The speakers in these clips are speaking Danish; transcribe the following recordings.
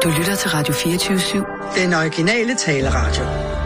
Du lytter til Radio 24/7. Den originale taleradio.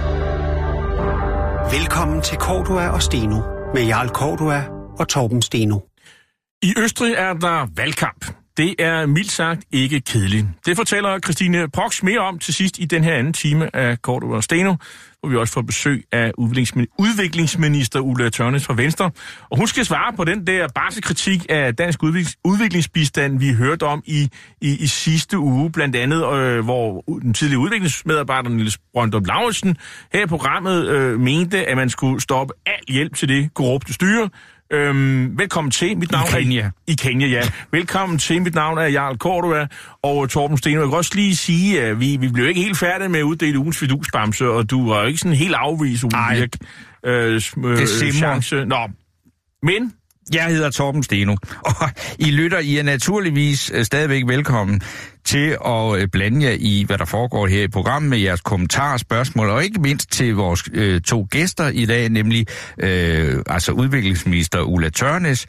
Velkommen til Cordua og Steno med Jarl Cordua og Torben Steno. I Østrig er der valgkamp. Det er mildt sagt ikke kedeligt. Det fortæller Christine Prox mere om til sidst i den her anden time af Cordua og Steno, hvor vi også får besøg af udviklingsminister Ulla Tørnæs fra Venstre. Og hun skal svare på den der barske kritik af dansk udviklingsbistand, vi hørte om i sidste uge, blandt andet, hvor den tidligere udviklingsmedarbejder Niels Brøndum Lauritsen her i programmet mente, at man skulle stoppe al hjælp til det korrupte styre. Velkommen til. Mit navn I Kenya, ja. Velkommen til. Mit navn er Jarl Cordua og Torben Steno. Jeg kan også lige sige, at vi blev ikke helt færdige med at uddele ugens fidusbamse, og du var ikke sådan helt afvist. Nej, det simmer. Nå, men... Jeg hedder Torben Steno, og I er naturligvis stadigvæk velkommen til at blande jer i, hvad der foregår her i programmet med jeres kommentarer, spørgsmål, og ikke mindst til vores to gæster i dag, nemlig udviklingsminister Ulla Tørnæs,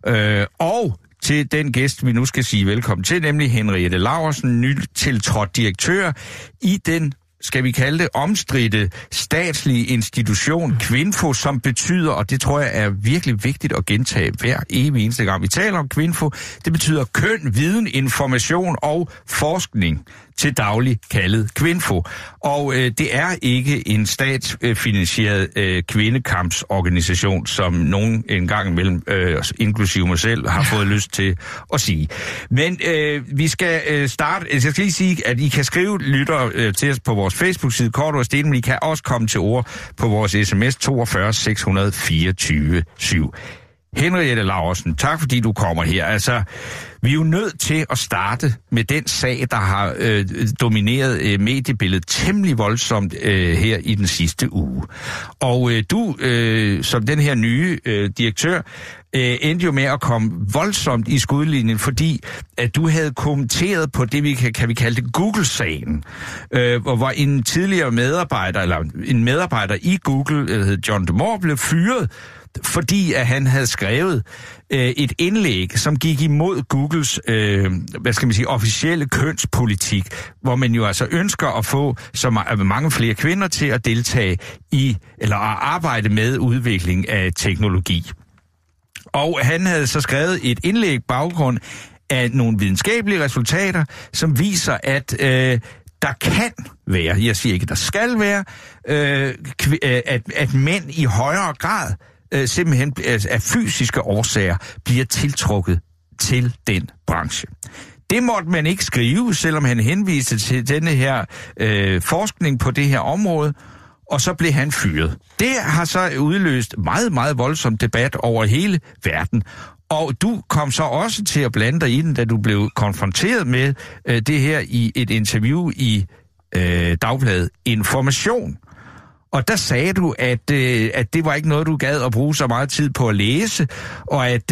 og til den gæst, vi nu skal sige velkommen til, nemlig Henriette Laursen, nytiltrådt direktør i den, skal vi kalde det, omstridte statslige institution Kvinfo, som betyder, og det tror jeg er virkelig vigtigt at gentage hver evig eneste gang vi taler om Kvinfo, det betyder køn, viden, information og forskning, til daglig kaldet Kvinfo. Og det er ikke en statsfinansieret kvindekampsorganisation, som nogen en gang imellem, inklusive mig selv, har fået lyst til at sige. Men vi skal starte. Jeg skal lige sige, at I kan skrive lytter til os på vores Facebook-side, Cordua og Steno, men I kan også komme til ord på vores sms 42 624 7. Henriette Laursen, tak fordi du kommer her. Altså, vi er jo nødt til at starte med den sag, der har domineret mediebilledet temmelig voldsomt her i den sidste uge. Og du, som den her nye direktør, endte jo med at komme voldsomt i skudlinjen, fordi at du havde kommenteret på det, kan vi kalde det Google-sagen, hvor en tidligere medarbejder, eller en medarbejder i Google, der hed John DeMore, blev fyret, fordi at han havde skrevet et indlæg, som gik imod Googles, officielle kønspolitik, hvor man jo altså ønsker at få så mange flere kvinder til at deltage i, eller at arbejde med udvikling af teknologi. Og han havde så skrevet et indlæg baggrund af nogle videnskabelige resultater, som viser, at der kan være, jeg siger ikke, der skal være, at mænd i højere grad simpelthen af fysiske årsager bliver tiltrukket til den branche. Det måtte man ikke skrive, selvom han henviste til denne her forskning på det her område, og så blev han fyret. Det har så udløst meget, meget voldsom debat over hele verden. Og du kom så også til at blande dig i den, da du blev konfronteret med det her i et interview i Dagbladet Information. Og der sagde du, at det var ikke noget, du gad at bruge så meget tid på at læse, og at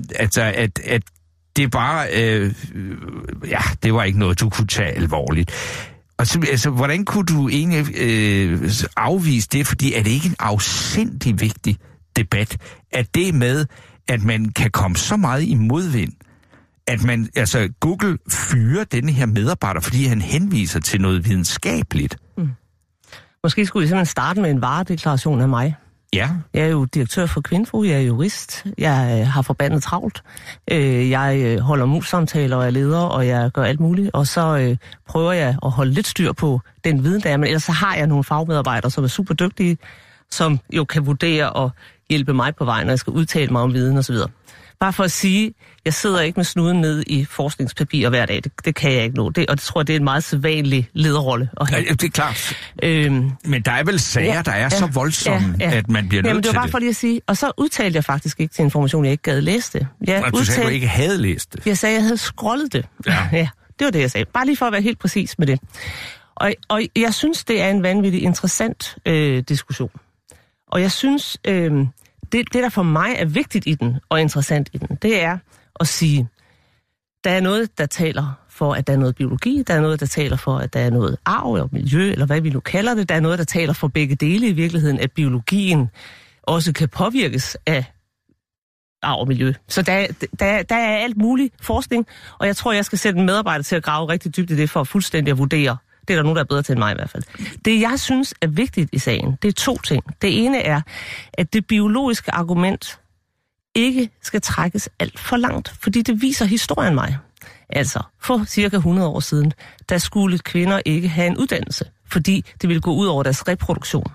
det bare, det var ikke noget, du kunne tage alvorligt. Og så, altså, hvordan kunne du egentlig afvise det? Fordi er det ikke en afsindig vigtig debat, at det med, at man kan komme så meget i modvind, at man, altså Google fyrer denne her medarbejder, fordi han henviser til noget videnskabeligt? Måske skulle vi simpelthen starte med en varedeklaration af mig. Ja. Jeg er jo direktør for Kvinfo, jeg er jurist, jeg har forbandet travlt, jeg holder mus-samtaler og er leder, og jeg gør alt muligt, og så prøver jeg at holde lidt styr på den viden, der er, men ellers så har jeg nogle fagmedarbejdere, som er super dygtige, som jo kan vurdere og hjælpe mig på vejen, når jeg skal udtale mig om viden osv. Bare for at sige, jeg sidder ikke med snuden ned i forskningspapirer hver dag. Det kan jeg ikke nå. Og det tror jeg, det er en meget sædvanlig lederrolle at have. Ja, det er klart. Men der er vel sager, der er så voldsomme, at man bliver nødt til det. Men det var bare for lige at sige. Og så udtalte jeg faktisk ikke til information, jeg ikke gad læse det. Du sagde, du ikke havde læst det. Jeg sagde, jeg havde scrollet det. Ja, det var det, jeg sagde. Bare lige for at være helt præcis med det. Og jeg synes, det er en vanvittig interessant diskussion. Og jeg synes... Det, der for mig er vigtigt i den, og interessant i den, det er at sige, der er noget, der taler for, at der er noget biologi, der er noget, der taler for, at der er noget arv eller miljø, eller hvad vi nu kalder det, der er noget, der taler for begge dele i virkeligheden, at biologien også kan påvirkes af arv og miljø. Så der er alt muligt forskning, og jeg tror, jeg skal sætte en medarbejder til at grave rigtig dybt i det, for fuldstændig at vurdere. Det er der nogen, der er bedre til end mig i hvert fald. Det, jeg synes er vigtigt i sagen, det er 2 ting. Det ene er, at det biologiske argument ikke skal trækkes alt for langt, fordi det viser historien mig. Altså, for cirka 100 år siden, der skulle kvinder ikke have en uddannelse, fordi det ville gå ud over deres reproduktion.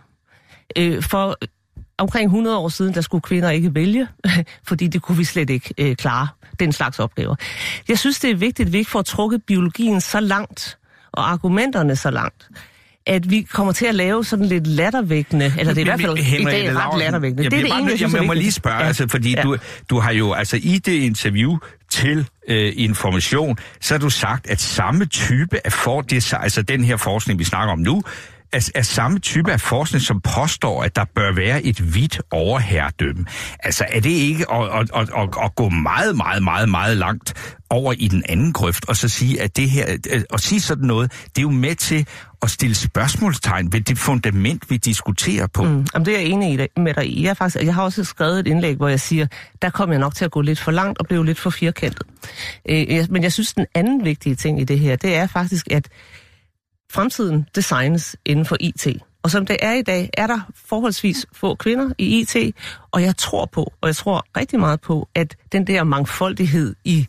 For omkring 100 år siden, der skulle kvinder ikke vælge, fordi det kunne vi slet ikke klare, den slags opgaver. Jeg synes, det er vigtigt, at vi ikke får trukket biologien så langt, og argumenterne så langt, at vi kommer til at lave sådan lidt lattervækkende, eller det er i hvert fald i dag ret lattervækkende. Det er det ene, jeg synes, jeg må lige spørge, altså, fordi du har jo altså i det interview til Information, så har du sagt, at samme type af altså den her forskning, vi snakker om nu, er samme type af forskning, som påstår, at der bør være et hvidt overherredømme. Altså, er det ikke at gå meget, meget, meget, meget langt over i den anden grøft, og så sige, at det her, og sige sådan noget, det er jo med til at stille spørgsmålstegn ved det fundament, vi diskuterer på. Jamen, det er jeg enig med dig i. Jeg har også skrevet et indlæg, hvor jeg siger, der kommer jeg nok til at gå lidt for langt og blive lidt for firkantet. Men jeg synes, den anden vigtige ting i det her, det er faktisk, at fremtiden designes inden for IT. Og som det er i dag, er der forholdsvis få kvinder i IT, og jeg tror rigtig meget på, at den der mangfoldighed i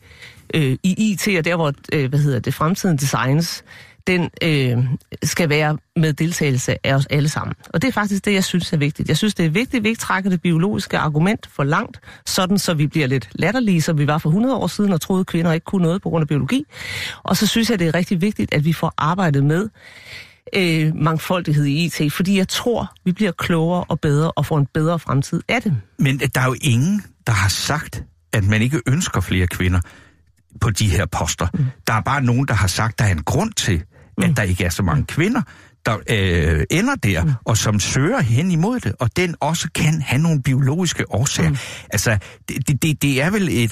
IT, og der hvor fremtiden designes, den skal være med deltagelse af os alle sammen. Og det er faktisk det, jeg synes er vigtigt. Jeg synes, det er vigtigt, at vi ikke trækker det biologiske argument for langt, sådan så vi bliver lidt latterlige, som vi var for 100 år siden, og troede, at kvinder ikke kunne noget på grund af biologi. Og så synes jeg, det er rigtig vigtigt, at vi får arbejdet med mangfoldighed i IT, fordi jeg tror, vi bliver klogere og bedre og får en bedre fremtid af det. Men der er jo ingen, der har sagt, at man ikke ønsker flere kvinder på de her poster. Der er bare nogen, der har sagt, at der er en grund til, at der ikke er så mange kvinder, der ender der, og som søger hen imod det, og den også kan have nogle biologiske årsager. Altså, det er vel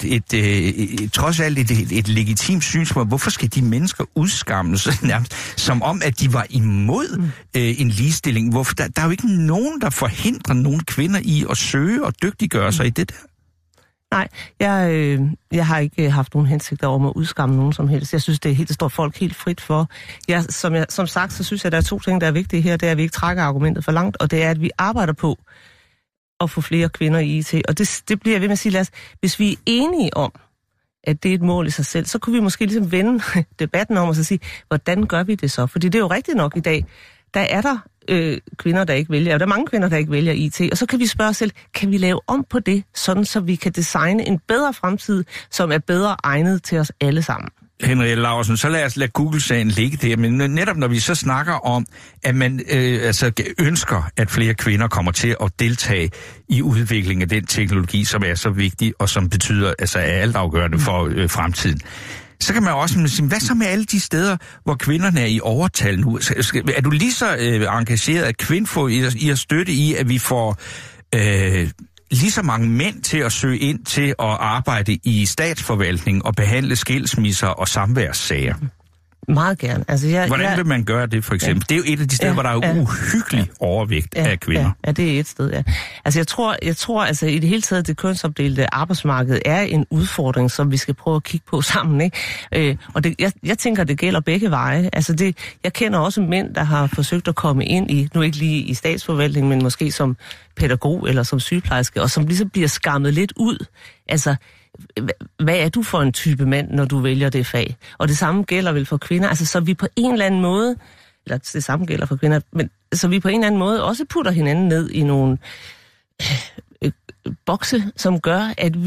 trods alt et legitimt synspunkt. Hvorfor skal de mennesker udskammes nærmest, som om, at de var imod en ligestilling? Hvorfor? Der er jo ikke nogen, der forhindrer nogen kvinder i at søge og dygtiggøre sig i det der. Nej, jeg har ikke haft nogen hensigter om at udskamme nogen som helst. Jeg synes, det står folk helt frit for. Som sagt, så synes jeg, der er 2 ting, der er vigtige her. Det er, at vi ikke trækker argumentet for langt, og det er, at vi arbejder på at få flere kvinder i IT. Og det bliver jeg ved med at sige, Lars, hvis vi er enige om, at det er et mål i sig selv, så kunne vi måske ligesom vende debatten om og så sige, hvordan gør vi det så? Fordi det er jo rigtigt nok i dag, der er der kvinder, der ikke vælger, og der er mange kvinder, der ikke vælger IT, og så kan vi spørge os selv, kan vi lave om på det, sådan så vi kan designe en bedre fremtid, som er bedre egnet til os alle sammen? Henriette Laursen, så lad os lade Google-sagen ligge der, men netop når vi så snakker om, at man ønsker, at flere kvinder kommer til at deltage i udviklingen af den teknologi, som er så vigtig, og som betyder, er altafgørende for fremtiden, så kan man også sige, hvad så med alle de steder, hvor kvinderne er i overtal nu? Er du lige så engageret af Kvinfo i at støtte i, at vi får lige så mange mænd til at søge ind til at arbejde i statsforvaltning og behandle skilsmisser og samværssager? Meget gerne. Altså, hvordan vil man gøre det, for eksempel? Det er jo et af de steder, hvor der er uhyggelig overvægt af kvinder. Ja, det er et sted, ja. Altså, jeg tror altså, i det hele taget, det kønsopdelte arbejdsmarked er en udfordring, som vi skal prøve at kigge på sammen, ikke? Og jeg tænker, det gælder begge veje. Altså, jeg kender også mænd, der har forsøgt at komme ind i, nu ikke lige i statsforvaltning, men måske som pædagog eller som sygeplejerske, og som ligesom bliver skammet lidt ud. Altså, hvad er du for en type mand, når du vælger det fag? Og det samme gælder vel for kvinder. Altså, så vi på en eller anden måde, eller det samme gælder for kvinder, men så vi på en eller anden måde også putter hinanden ned i nogle bokse, som gør, at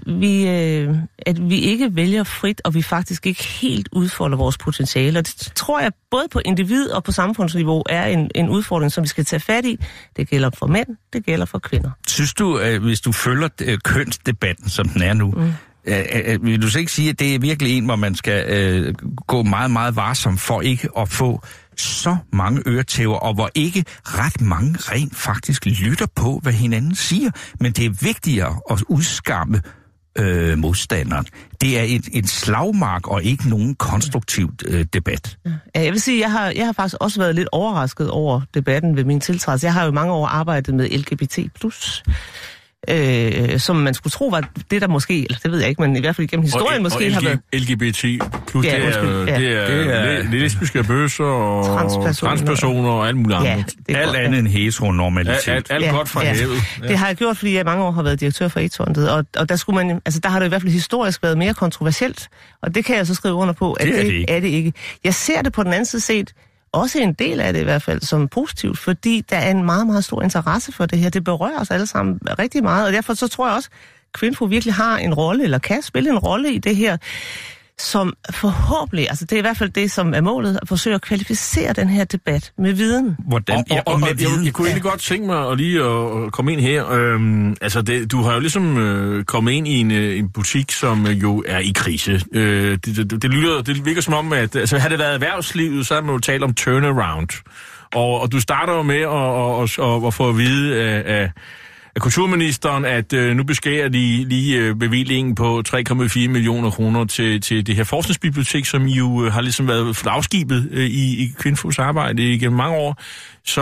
vi ikke vælger frit, og vi faktisk ikke helt udfolder vores potentiale. Og det tror jeg, både på individ- og på samfundsniveau, er en udfordring, som vi skal tage fat i. Det gælder for mænd, det gælder for kvinder. Synes du, hvis du følger kønsdebatten, som den er nu, vil du så ikke sige, at det er virkelig en, hvor man skal gå meget, meget varsom for ikke at få så mange øretæver, og hvor ikke ret mange rent faktisk lytter på, hvad hinanden siger. Men det er vigtigere at udskamme modstanderen. Det er en slagmark og ikke nogen konstruktiv debat. Ja, jeg vil sige, jeg har faktisk også været lidt overrasket over debatten ved min tiltrædelse. Jeg har jo mange år arbejdet med LGBT+. som man skulle tro var det, der måske, eller det ved jeg ikke, men i hvert fald igennem historien måske har været... LGBT plus, det er lesbiske bøsser og transpersoner og alt muligt andet. Alt andet end heteronormalitet. Alt godt fra havet. Ja. Det har jeg gjort, fordi jeg i mange år har været direktør for AIDS-fondet, og der skulle man, altså der har det i hvert fald historisk været mere kontroversielt, og det kan jeg så skrive under på, at det er det ikke. Jeg ser det på den anden side set, også en del af det i hvert fald, som positivt, fordi der er en meget, meget stor interesse for det her. Det berører os alle sammen rigtig meget, og derfor så tror jeg også, at Kvinfo virkelig har en rolle, eller kan spille en rolle i det her, som forhåbentlig, altså det er i hvert fald det, som er målet, at forsøge at kvalificere den her debat med viden. Hvordan? Og med viden. Jeg kunne egentlig godt tænke mig at lige at komme ind her. Du har jo ligesom kommet ind i en butik, som jo er i krise. Det virker som om, at altså, havde det været erhvervslivet, så havde man jo talt om turnaround. Og du starter jo med at få at vide af kulturministeren, at nu beskærer de lige bevillingen på 3,4 millioner kroner til det her forskningsbibliotek, som jo har ligesom været flagskibet i Kvinfos arbejde igennem mange år. Så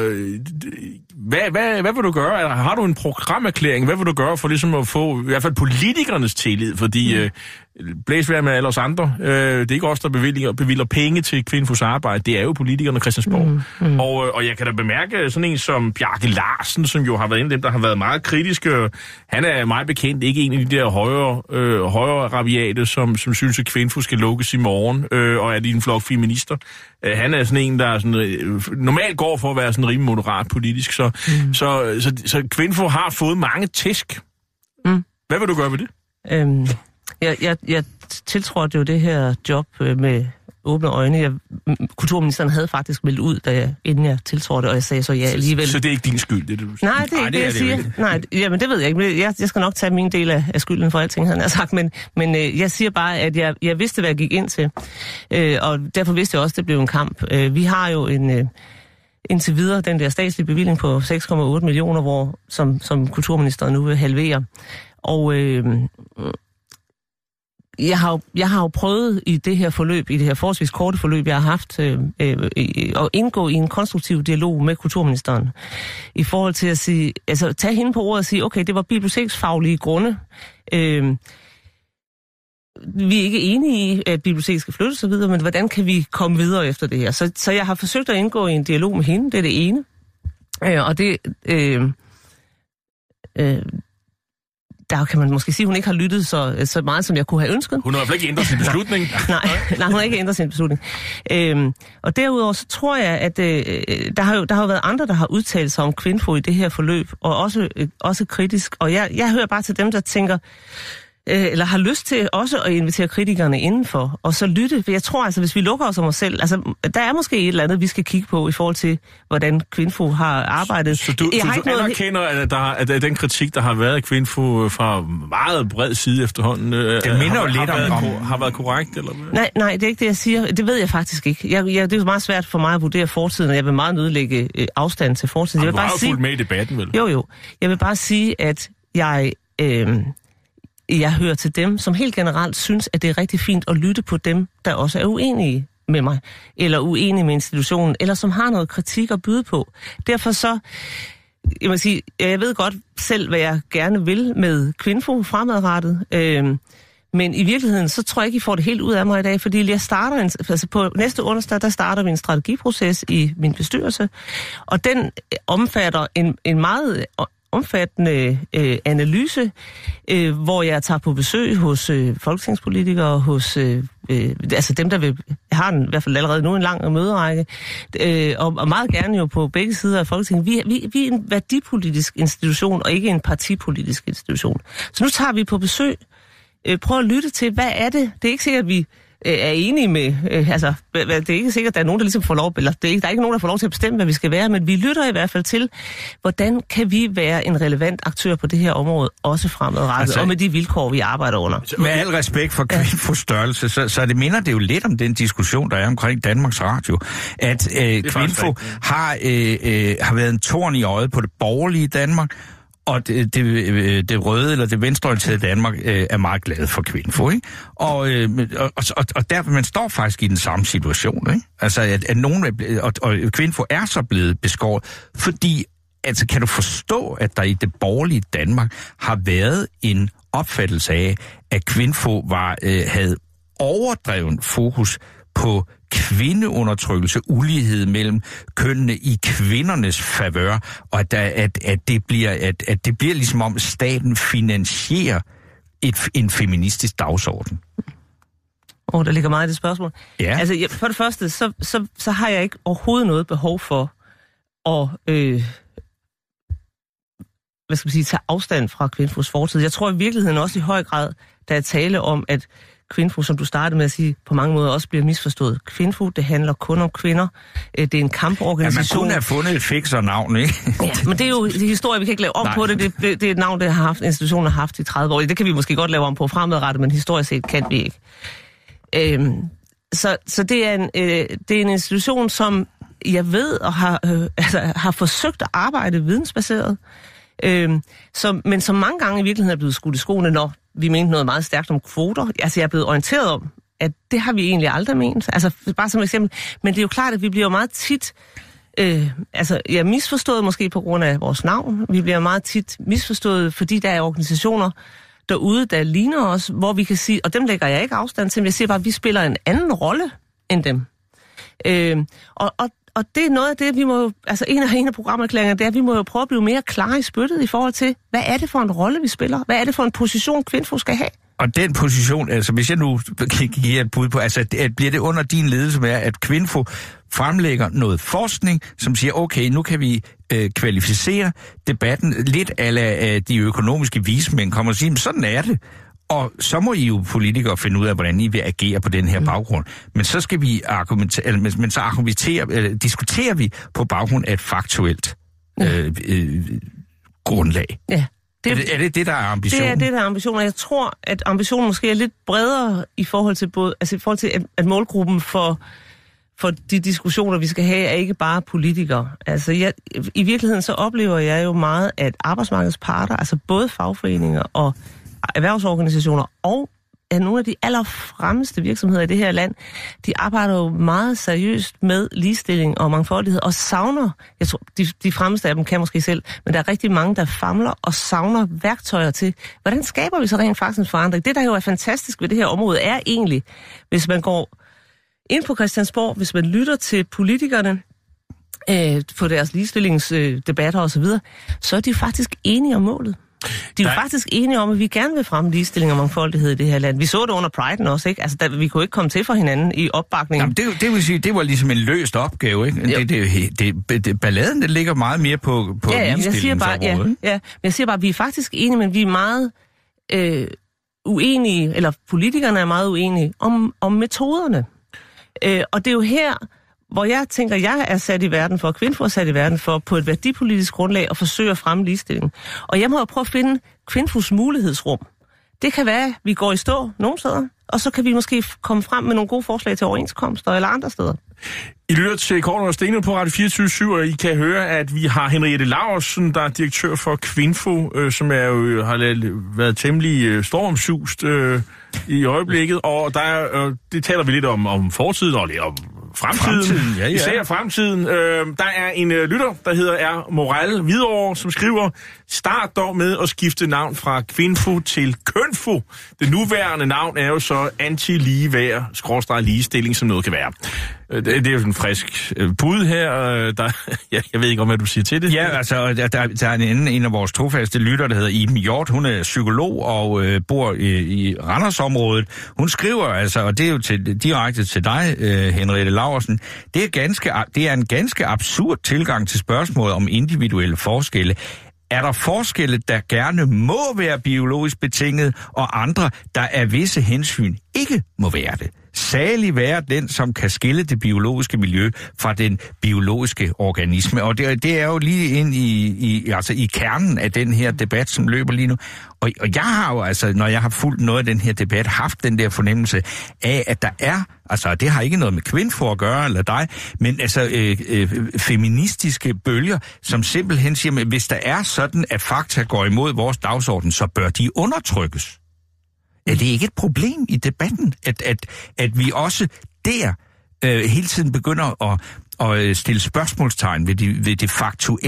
hvad vil du gøre? Eller har du en programerklæring? Hvad vil du gøre for ligesom at få i hvert fald politikernes tillid? Fordi blæsvær med alle os andre. Det er ikke os, der bevilger penge til Kvinfos arbejde. Det er jo politikerne Christiansborg. Og jeg kan da bemærke sådan en som Bjarke Larsen, som jo har været en af dem, der har været meget kritiske. Han er meget bekendt ikke en af de der højre rabiate, som synes, at Kvinfo skal lukkes i morgen, og er de en flok feminister. Han er sådan en, der sådan, normalt går for at være sådan rimelig moderat politisk. Så Kvinfo har fået mange tæsk. Hvad vil du gøre ved det? Jeg tiltrådte jo det her job med åbne øjne. Kulturministeren havde faktisk meldt ud, inden jeg tiltrådte, og jeg sagde så ja alligevel. Så det er ikke din skyld, det du siger? Nej, det er ikke det, jeg siger. Nej, jamen det ved jeg ikke. Jeg skal nok tage min del af skylden for alting, havde jeg sagt. Men jeg siger bare, at jeg vidste, hvad jeg gik ind til. Og derfor vidste jeg også, at det blev en kamp. Vi har jo indtil videre den der statslige bevilling på 6,8 millioner, som kulturministeren nu vil halvere. Og jeg har jo prøvet i det her forløb, i det her forholdsvis korte forløb, jeg har haft, at indgå i en konstruktiv dialog med kulturministeren. I forhold til at sige, altså tage hende på ordet og sige, okay, det var biblioteksfaglige grunde. Vi er ikke enige i, at biblioteket skal flyttes og videre, men hvordan kan vi komme videre efter det her? Så jeg har forsøgt at indgå i en dialog med hende, det er det ene. Og det... der kan man måske sige, at hun ikke har lyttet så meget, som jeg kunne have ønsket. Hun har i hvert fald ikke ændret sin beslutning. Nej, hun har ikke ændret sin beslutning. Og derudover så tror jeg, at der har jo været andre, der har udtalt sig om Kvinfo i det her forløb, og også kritisk. Og jeg hører bare til dem, der tænker, eller har lyst til også at invitere kritikerne indenfor, og så lytte. For jeg tror altså, hvis vi lukker os om os selv, altså der er måske et eller andet, vi skal kigge på i forhold til, hvordan Kvinfo har arbejdet. Så du anerkender, at den kritik, der har været af Kvinfo fra meget bred side efterhånden, det minder jo lidt om har været korrekt, eller hvad? Nej, det er ikke det, jeg siger. Det ved jeg faktisk ikke. Det er jo meget svært for mig at vurdere fortiden, og jeg vil meget nødlægge afstand til fortiden. Du har jo fulgt med i debatten, vel? Jo. Jeg vil bare sige, at jeg hører til dem, som helt generelt synes, at det er rigtig fint at lytte på dem, der også er uenige med mig, eller uenige med institutionen, eller som har noget kritik at byde på. Derfor så, jeg må sige, jeg ved godt selv, hvad jeg gerne vil med Kvinfo fremadrettet, men i virkeligheden, så tror jeg ikke, I får det helt ud af mig i dag, fordi jeg starter på næste onsdag, der starter vi en strategiproces i min bestyrelse, og den omfatter en meget omfattende analyse, hvor jeg tager på besøg hos folketingspolitikere, hos altså dem, der har i hvert fald allerede nu en lang møderække, og meget gerne jo på begge sider af Folketinget. Vi er en værdipolitisk institution, og ikke en partipolitisk institution. Så nu tager vi på besøg, prøv at lytte til, hvad er det? Det er ikke sikkert, at vi er enige med, det er ikke sikkert, at der er nogen, der ligesom får lov, eller der er ikke nogen, der får lov til at bestemme, hvad vi skal være, men vi lytter i hvert fald til, hvordan kan vi være en relevant aktør på det her område, også fremadrettet, og med de vilkår, vi arbejder under. Med al respekt for Kvinfos størrelse, så det minder det jo lidt om den diskussion, der er omkring Danmarks Radio, at Kvinfo har været en torn i øjet på det borgerlige Danmark, og det røde eller det venstreorienterede Danmark er meget glad for Kvinfo, ikke? Og derfor man står faktisk i den samme situation, ikke? Altså at nogen og Kvinfo er så blevet beskåret, fordi altså, kan du forstå, at der i det borgerlige Danmark har været en opfattelse af, at Kvinfo havde overdreven fokus på kvindeundertrykkelse, ulighed mellem kønnene i kvindernes favør, og at det bliver ligesom om staten finansierer en feministisk dagsorden. Der ligger meget i det spørgsmål. Ja. Altså, for det første, så har jeg ikke overhovedet noget behov for at tage afstand fra Kvinfos fortid. Jeg tror i virkeligheden også i høj grad, der er tale om, at Kvinfo, som du startede med at sige, på mange måder også bliver misforstået. Kvinfo, det handler kun om kvinder. Det er en kamporganisation. Ja, man kunne have fundet et fikser navn, ikke? Ja, men det er jo det historie, vi kan ikke lave om på det. Det er et navn, det har haft, institutionen har haft i 30 år. Det kan vi måske godt lave om på fremadrettet, men historisk set kan vi ikke. Så det er en institution, som jeg ved og har forsøgt at arbejde vidensbaseret, men som mange gange i virkeligheden er blevet skudt i skoene, når vi mente noget meget stærkt om kvoter. Altså jeg er blevet orienteret om, at det har vi egentlig aldrig ment. Altså bare som eksempel. Men det er jo klart, at vi bliver jo meget tit misforstået måske på grund af vores navn. Vi bliver meget tit misforstået, fordi der er organisationer derude, der ligner os, hvor vi kan sige, og dem lægger jeg ikke afstand til, men jeg siger bare, at vi spiller en anden rolle end dem. Og det er noget af det, vi må altså en af programerklæringerne, det er, at vi må jo prøve at blive mere klare i spyttet i forhold til, hvad er det for en rolle, vi spiller? Hvad er det for en position, Kvinfo skal have? Og den position, altså hvis jeg nu kan give et bud på, altså bliver det under din ledelse med, at Kvinfo fremlægger noget forskning, som siger, okay, nu kan vi kvalificere debatten lidt a de økonomiske vismænd, kommer og siger, sådan er det. Og så må I jo politikere finde ud af, hvordan I vil agere på den her baggrund. Men så skal vi diskuterer vi på baggrund af et faktuelt grundlag. Ja. Er det, der er ambitionen? Det er det, der er ambitionen. Jeg tror, at ambitionen måske er lidt bredere i forhold til at målgruppen for de diskussioner, vi skal have, er ikke bare politikere. Altså, i virkeligheden så oplever jeg jo meget, at arbejdsmarkedets parter, altså både fagforeninger og erhvervsorganisationer og nogle af de allerfremmeste virksomheder i det her land, de arbejder jo meget seriøst med ligestilling og mangfoldighed og savner, jeg tror, de fremmeste af dem kan måske selv, men der er rigtig mange, der famler og savner værktøjer til, hvordan skaber vi så rent faktisk en forandring? Det, der jo er fantastisk ved det her område, er egentlig, hvis man går ind på Christiansborg, hvis man lytter til politikerne på deres ligestillingsdebatter osv., så er de faktisk enige om målet. De er jo faktisk enige om, at vi gerne vil fremme ligestilling og mangfoldighed i det her land. Vi så det under Pride'en også, ikke? Altså, vi kunne ikke komme til for hinanden i opbakningen. Jamen, det vil sige, det var ligesom en løst opgave, ikke? Balladen, det ligger meget mere på ligestillingsområdet. Men jeg siger bare, at vi er faktisk enige, men vi er meget uenige, eller politikerne er meget uenige om metoderne. Og det er jo her, hvor jeg tænker, jeg er sat i verden for, Kvinfo er sat i verden for, på et værdipolitisk grundlag at forsøge at fremme ligestilling. Og jeg må jo prøve at finde Kvinfos mulighedsrum. Det kan være, at vi går i stå nogle steder, og så kan vi måske komme frem med nogle gode forslag til overenskomster eller andre steder. I lytter til Kort og Steno på Radio 24/7, og I kan høre, at vi har Henriette Laursen, der er direktør for Kvinfo, som har været temmelig stormsust i øjeblikket, og det taler vi lidt om fortiden og lidt om fremtiden. Ja. Især fremtiden. Der er en lytter, der hedder R. Moral Hvidovre, som skriver, start dog med at skifte navn fra Kvinfo til Kønfo. Det nuværende navn er jo så anti-ligeværd, ligestilling, som noget kan være. Det er jo en frisk bud her. Jeg ved ikke om, hvad du siger til det. Ja, altså, der er en af vores trofaste lytter, der hedder Iben Hjort. Hun er psykolog og bor i Randersområdet. Hun skriver altså, og det er jo direkte til dig, Henriette Laursen, det er en ganske absurd tilgang til spørgsmålet om individuelle forskelle. Er der forskelle, der gerne må være biologisk betinget, og andre, der af visse hensyn ikke må være det? Salig være den, som kan skille det biologiske miljø fra den biologiske organisme. Og det er jo lige ind i kernen af den her debat, som løber lige nu. Og jeg har jo altså, når jeg har fulgt noget af den her debat, haft den der fornemmelse af, at der er, altså det har ikke noget med Kvinfo at gøre, eller dig, men altså feministiske bølger, som simpelthen siger, at hvis der er sådan, at fakta går imod vores dagsorden, så bør de undertrykkes. Er det ikke et problem i debatten, at vi også der hele tiden begynder at stille spørgsmålstegn ved det faktuelle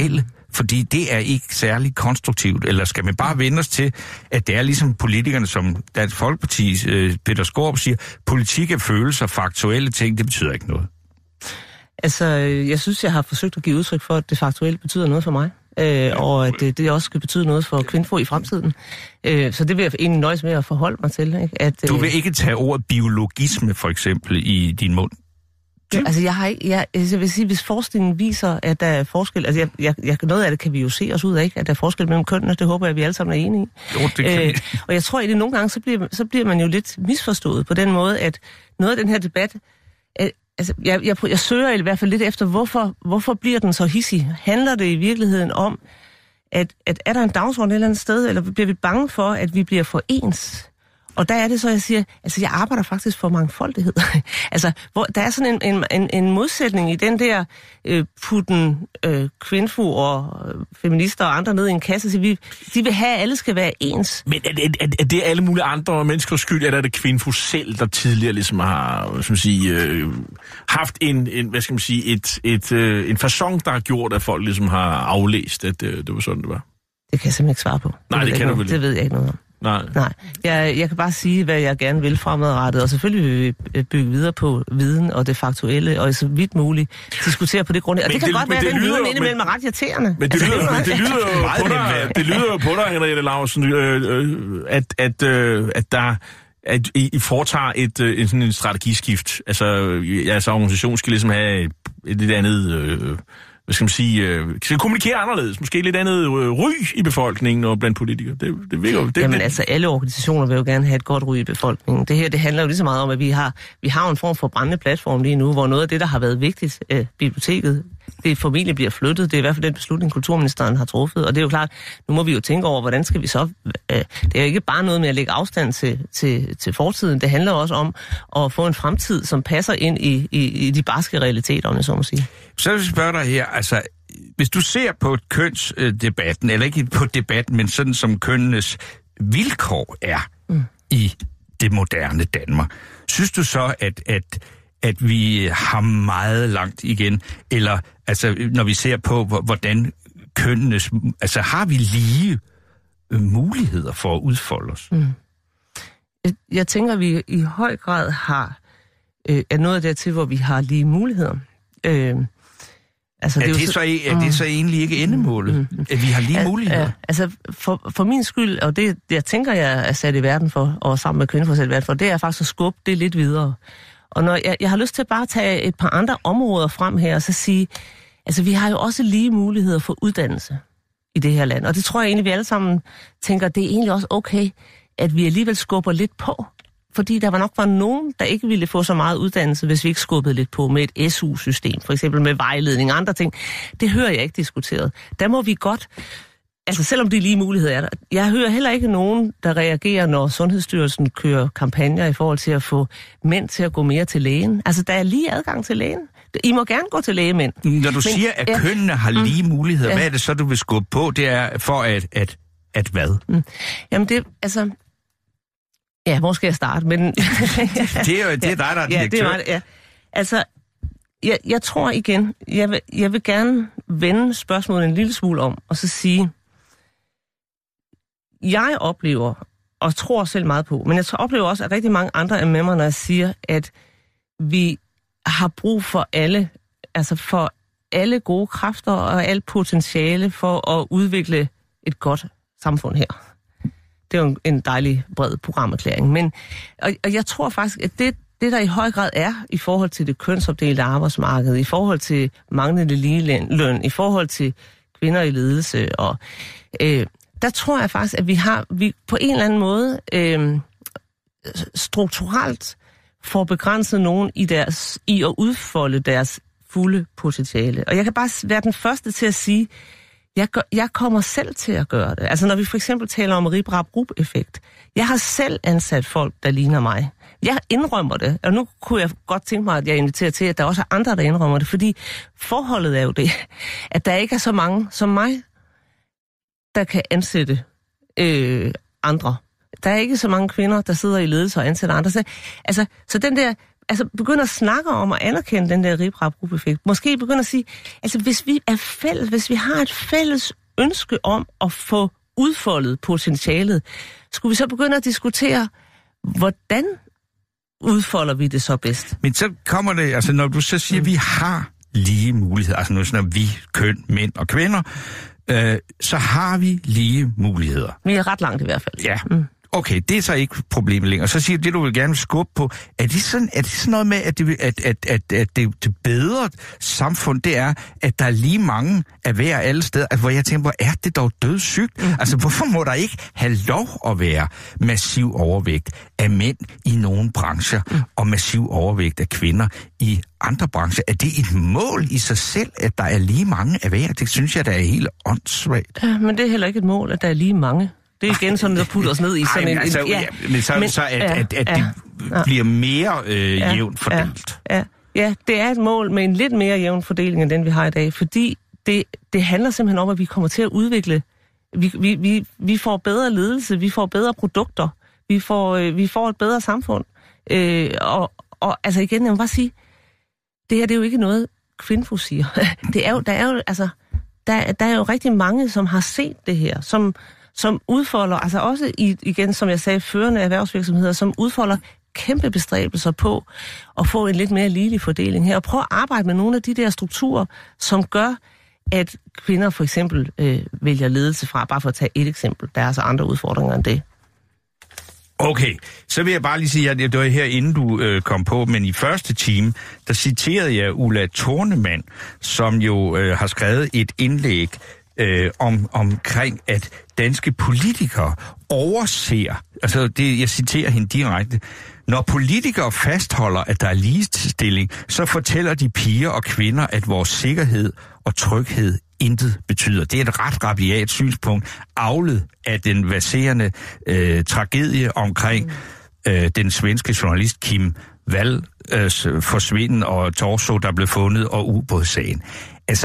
Fordi det er ikke særlig konstruktivt. Eller skal man bare vende os til, at det er ligesom politikerne, som Dansk Folkepartis Peter Skaarup siger, politik er følelser, faktuelle ting, det betyder ikke noget. Altså, jeg synes, jeg har forsøgt at give udtryk for, at det faktuelt betyder noget for mig. Og at det også skal betyde noget for Kvinfo i fremtiden. Så det vil jeg egentlig nøjes med at forholde mig til. Ikke? At, du vil ikke tage ordet biologisme, for eksempel, i din mund? Altså, jeg vil sige, hvis forskningen viser, at der er forskel... Altså, noget af det kan vi jo se os ud af, ikke? At der er forskel mellem kønnene. Det håber jeg, at vi alle sammen er enige i. Jo, det kan og jeg tror, at nogle gange, så bliver man jo lidt misforstået på den måde, at noget af den her debat... Altså, jeg søger i hvert fald lidt efter, hvorfor bliver den så hissig? Handler det i virkeligheden om, at er der en dagsorden et eller andet sted, eller bliver vi bange for, at vi bliver for ens? Og der er det så, jeg siger, altså jeg arbejder faktisk for mangfoldighed. Altså, der er sådan en modsætning i den der putten Kvinfo og feminister og andre ned i en kasse. Så de vil have, at alle skal være ens. Men er det alle mulige andre menneskers skyld, eller er det Kvinfo selv, der tidligere ligesom har haft en facon, der har gjort, at folk ligesom har aflæst, at det var sådan, det var? Det kan jeg simpelthen ikke svare på. Nej, det kan du vel ikke. Det ved jeg ikke noget om. Nej. Jeg kan bare sige, hvad jeg gerne vil fremadrettet, og selvfølgelig vil vi bygge videre på viden og det faktuelle, og så vidt muligt diskutere på det grundlag. Og det kan godt være, at den viden indimellem er ret irriterende. Men det lyder jo på dig, Henriette Laursen, at I foretager en strategiskift. Altså, jeres organisation skal ligesom have et lidt andet... skal kommunikere anderledes, måske lidt andet ry i befolkningen og blandt politikere. Jamen altså, alle organisationer vil jo gerne have et godt ry i befolkningen. Det her, det handler jo lige så meget om, at vi har en form for brændende platform lige nu, hvor noget af det, der har været vigtigt, biblioteket, det formentlig bliver flyttet. Det er i hvert fald den beslutning, kulturministeren har truffet. Og det er jo klart, nu må vi jo tænke over, hvordan skal vi så... det er jo ikke bare noget med at lægge afstand til fortiden. Det handler også om at få en fremtid, som passer ind i de barske realiteter, om jeg så må sige. Så vil jeg spørge dig her, altså, hvis du ser på kønsdebatten, eller ikke på debatten, men sådan som kønnenes vilkår er i det moderne Danmark, synes du så, at vi har meget langt igen, eller altså, når vi ser på, hvordan kønnenes, altså har vi lige muligheder for at udfolde os? Jeg tænker, at vi i høj grad er nået dertil, hvor vi har lige muligheder. Altså, er det så egentlig ikke endemålet, at vi har lige muligheder? Altså, for min skyld, og det jeg tænker, jeg er sat i verden for, og sammen med Kvinfo sat i verden for, det er faktisk at skubbe det lidt videre. Og når jeg har lyst til bare at tage et par andre områder frem her, og så sige, altså vi har jo også lige muligheder for uddannelse i det her land. Og det tror jeg egentlig, vi alle sammen tænker, det er egentlig også okay, at vi alligevel skubber lidt på. Fordi der nok var nogen, der ikke ville få så meget uddannelse, hvis vi ikke skubbede lidt på med et SU-system, for eksempel med vejledning og andre ting. Det hører jeg ikke diskuteret. Der må vi godt, altså selvom de lige muligheder er der. Jeg hører heller ikke nogen, der reagerer, når Sundhedsstyrelsen kører kampagner i forhold til at få mænd til at gå mere til lægen. Altså der er lige adgang til lægen. I må gerne gå til lægemænd. Når du siger, at kønnene har lige muligheder, hvad er det så, du vil skubbe på? Det er for at hvad? Jamen det, altså... Ja, hvor skal jeg starte? Men det er dig, der er direktør. Ja, det er mig, ja. Altså, jeg tror igen, jeg vil gerne vende spørgsmålet en lille smule om, og så sige, jeg oplever, og tror selv meget på, men jeg oplever også, at rigtig mange andre er med mig, når jeg siger, at vi har brug for alle, altså for alle gode kræfter og alt potentiale for at udvikle et godt samfund her. Det er jo en dejlig bred programerklæring. Men, og jeg tror faktisk, at det der i høj grad er i forhold til det kønsopdelte arbejdsmarked, i forhold til manglende ligeløn, i forhold til kvinder i ledelse, og der tror jeg faktisk, at vi på en eller anden måde strukturelt får begrænset nogen i at udfolde deres fulde potentiale. Og jeg kan bare være den første til at sige, jeg kommer selv til at gøre det. Altså når vi for eksempel taler om rip-rap-rup-effekt. Jeg har selv ansat folk, der ligner mig. Jeg indrømmer det, og nu kunne jeg godt tænke mig, at jeg inviterer til, at der også er andre, der indrømmer det, fordi forholdet er jo det, at der ikke er så mange som mig, der kan ansætte andre. Der er ikke så mange kvinder, der sidder i ledelse og ansætter andre. Så den der, begynder at snakke om at anerkende den der Rip Rap Rup-effekt. Måske begynder at sige, altså hvis vi har et fælles ønske om at få udfoldet potentialet, skulle vi så begynde at diskutere, hvordan udfolder vi det så bedst? Men så kommer det, altså når du så siger, at vi har lige muligheder, altså når vi, køn, mænd og kvinder, så har vi lige muligheder. Vi er ret langt i hvert fald. Ja. Okay, det er så ikke problemet længere. Så siger du, det du vil gerne skubbe på. Er det sådan noget med, at det bedre samfund, det er, at der er lige mange af hver alle steder, hvor jeg tænker, hvor er det dog dødssygt? Altså, hvorfor må der ikke have lov at være massiv overvægt af mænd i nogle brancher, og massiv overvægt af kvinder i andre brancher? Er det et mål i sig selv, at der er lige mange af hver? Det synes jeg, der er helt åndssvagt. Ja, men det er heller ikke et mål, at der er lige mange. Det er igen sådan, der putter os ned i sådan det bliver mere jævnt fordelt. Ja, det er et mål med en lidt mere jævn fordeling, end den vi har i dag, fordi det handler simpelthen om, at vi kommer til at udvikle. Vi får bedre ledelse, vi får bedre produkter, vi får et bedre samfund. Og altså igen, jeg må bare sige, det her det er jo ikke noget, Kvinfo siger. Der er jo rigtig mange, som har set det her, som udfolder, altså også igen, som jeg sagde, førende erhvervsvirksomheder, som udfolder kæmpe bestræbelser på at få en lidt mere ligelig fordeling her, og prøve at arbejde med nogle af de der strukturer, som gør, at kvinder for eksempel vælger ledelse fra, bare for at tage et eksempel. Der er altså andre udfordringer end det. Okay, så vil jeg bare lige sige, at det var her, inden du kom på, men i første time, der citerede jeg Ulla Tornemann, som jo har skrevet et indlæg omkring, at danske politikere overser, altså jeg citerer hende direkte, når politikere fastholder, at der er ligestilling, så fortæller de piger og kvinder, at vores sikkerhed og tryghed intet betyder. Det er et ret rabiat synspunkt, avlet af den verserende tragedie omkring den svenske journalist Kim Walls forsvinden og torso, der blev fundet, og ubådssagen. Altså,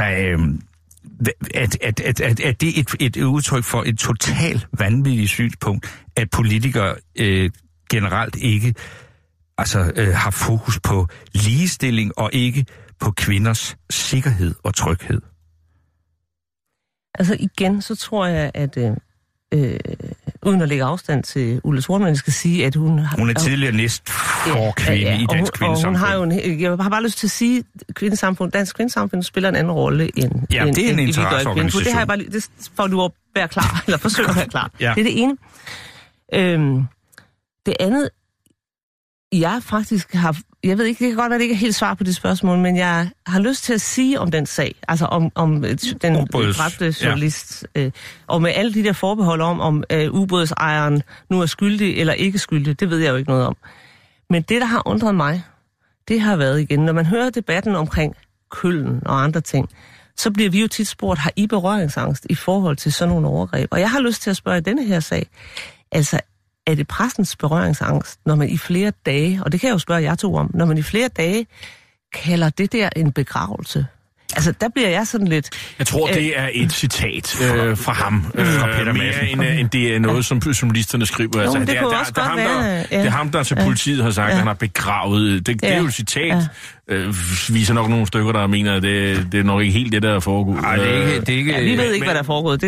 at det er et udtryk for et totalt vanvittigt synspunkt, at politikere generelt ikke har fokus på ligestilling og ikke på kvinders sikkerhed og tryghed. Altså igen, så tror jeg, at uden at lægge afstand til Ulla Tornemann, jeg skal sige, at hun er tidligere næstforkvinde i Dansk Kvindesamfund. Hun har jo jeg har bare lyst til at sige, at Dansk Kvindesamfund spiller en anden rolle end det er en interesseorganisation. Det har jeg bare det får du at være klar, eller forsøge at være klar. Ja. Det er det ene. Det andet, jeg faktisk har, jeg ved ikke, det kan godt være, det ikke er helt svar på det spørgsmål, men jeg har lyst til at sige om den sag, altså om den dræbte journalist, og med alle de der forbehold om ubådsejeren nu er skyldig eller ikke skyldig, det ved jeg jo ikke noget om. Men det, der har undret mig, det har været igen, når man hører debatten omkring Køln og andre ting, så bliver vi jo tit spurgt, har I berøringsangst i forhold til sådan nogle overgreb? Og jeg har lyst til at spørge i denne her sag, altså, er det pressens berøringsangst, når man i flere dage, og det kan jeg jo spørge jer to om, når man i flere dage kalder det der en begravelse? Altså, der bliver jeg sådan lidt... Jeg tror, det er et citat fra ham. Fra Peter mere end det er noget, som journalisterne skriver. Jo, altså, det er ham, der til politiet har sagt, at han har begravet. Det er jo et citat. Viser nok nogle stykker, der mener, at det er nok ikke helt det, der er foregået. Nej, det er ikke... Ja, vi ved ikke, hvad der er foregået.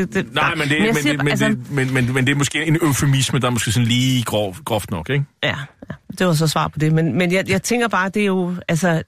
Men det er måske en eufemisme, der er måske sådan lige groft nok, ikke? Ja, det var så svar på det. Men jeg tænker bare, det er jo... Altså,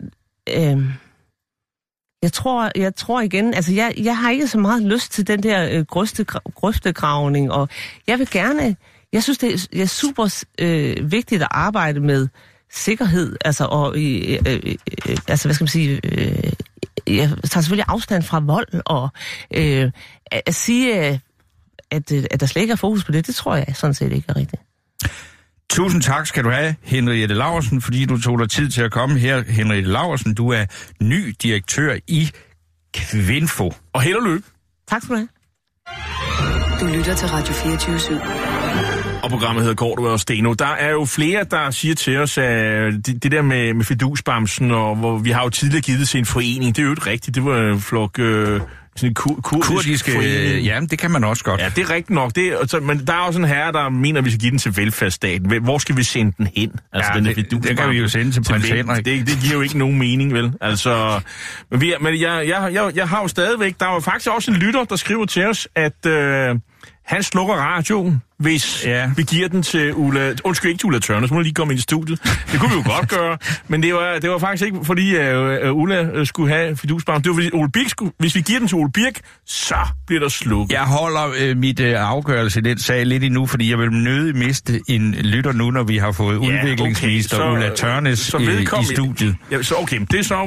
Jeg tror igen, altså jeg har ikke så meget lyst til den der grøftegravning, og jeg vil gerne, jeg synes det er super vigtigt at arbejde med sikkerhed, altså og altså hvad skal man sige, jeg tager selvfølgelig afstand fra vold, og at sige, at der slet ikke er fokus på det, det tror jeg sådan set ikke er rigtigt. Tusind tak skal du have, Henriette Laursen, fordi du tog dig tid til at komme her. Henriette Laursen, du er ny direktør i Kvinfo. Og held og lykke. Tak skal du have. Du lytter til Radio 24/7. Og programmet hedder Cordua og Steno. Der er jo flere, der siger til os, at det der med fidusbamsen, og hvor vi har jo tidligere givet til en forening, det er jo ikke rigtigt. Det var en flok sådan en kurdiske forening. Ja, det kan man også godt. Ja, det er rigtigt nok. Men der er jo sådan en herre, der mener, at vi skal give den til velfærdsstaten. Hvor skal vi sende den hen? Altså, ja, det kan vi jo sende til prins Henrik. Det giver jo ikke nogen mening, vel? Altså, men jeg har jo stadigvæk... Der er jo faktisk også en lytter, der skriver til os, at han slukker radioen, hvis vi giver den til Ulla... Undskyld, ikke til Ulla Tørnæs, hun må lige komme ind i studiet. Det kunne vi jo godt gøre, men det var faktisk ikke, fordi Ulla skulle have fidusbarn. Det var fordi Ole Birk skulle... Hvis vi giver den til Ole Birk, så bliver der slukket. Jeg holder mit afgørelse i den sag lidt endnu, fordi jeg vil nødig miste en lytter nu, når vi har fået udviklingsminister Ulla Tørnæs i studiet. Ja, så okay,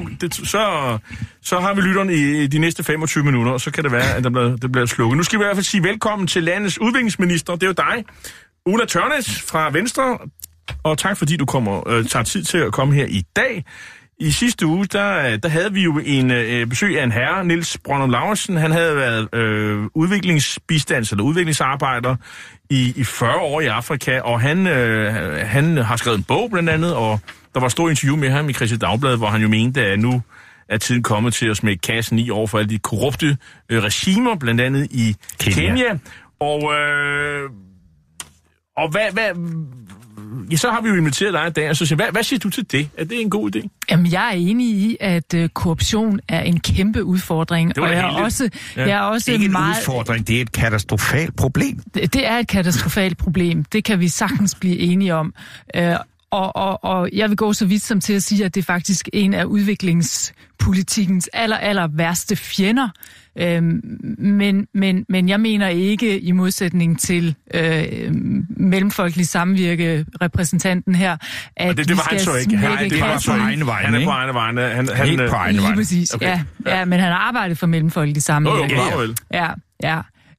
så har vi lytteren i de næste 25 minutter, og så kan det være, at det bliver slukket. Nu skal vi i hvert fald sige velkommen til landets udviklingsminister. Det er jo dig, Ulla Tørnæs fra Venstre, og tak fordi du tager tid til at komme her i dag. I sidste uge, der havde vi jo en besøg af en herre, Niels Brøndum Laursen. Han havde været udviklingsarbejder i 40 år i Afrika, og han har skrevet en bog blandt andet, og der var et stort interview med ham i Kristeligt Dagblad, hvor han jo mente, at nu er tiden kommet til at smække kassen i over for alle de korrupte regimer, blandt andet i Kenya. Og hvad så har vi jo inviteret dig i dag, og så siger hvad siger du til det? Er det en god idé? Jamen, jeg er enig i, at korruption er en kæmpe udfordring. Og jeg er også ikke en udfordring, det er et katastrofalt problem. Det er et katastrofalt problem. Det kan vi sagtens blive enige om. Og jeg vil gå så vidt som til at sige, at det er faktisk en af udviklingspolitikkens aller værste fjender. Men jeg mener ikke, i modsætning til Mellemfolkelig Samvirke repræsentanten her, at det var han så ikke. Det var på egne vegne. Han er på egne vegne. Han helt på egne vegne. Præcis, okay. Ja, men han har arbejdet for Mellemfolkelig Samvirke. Ja.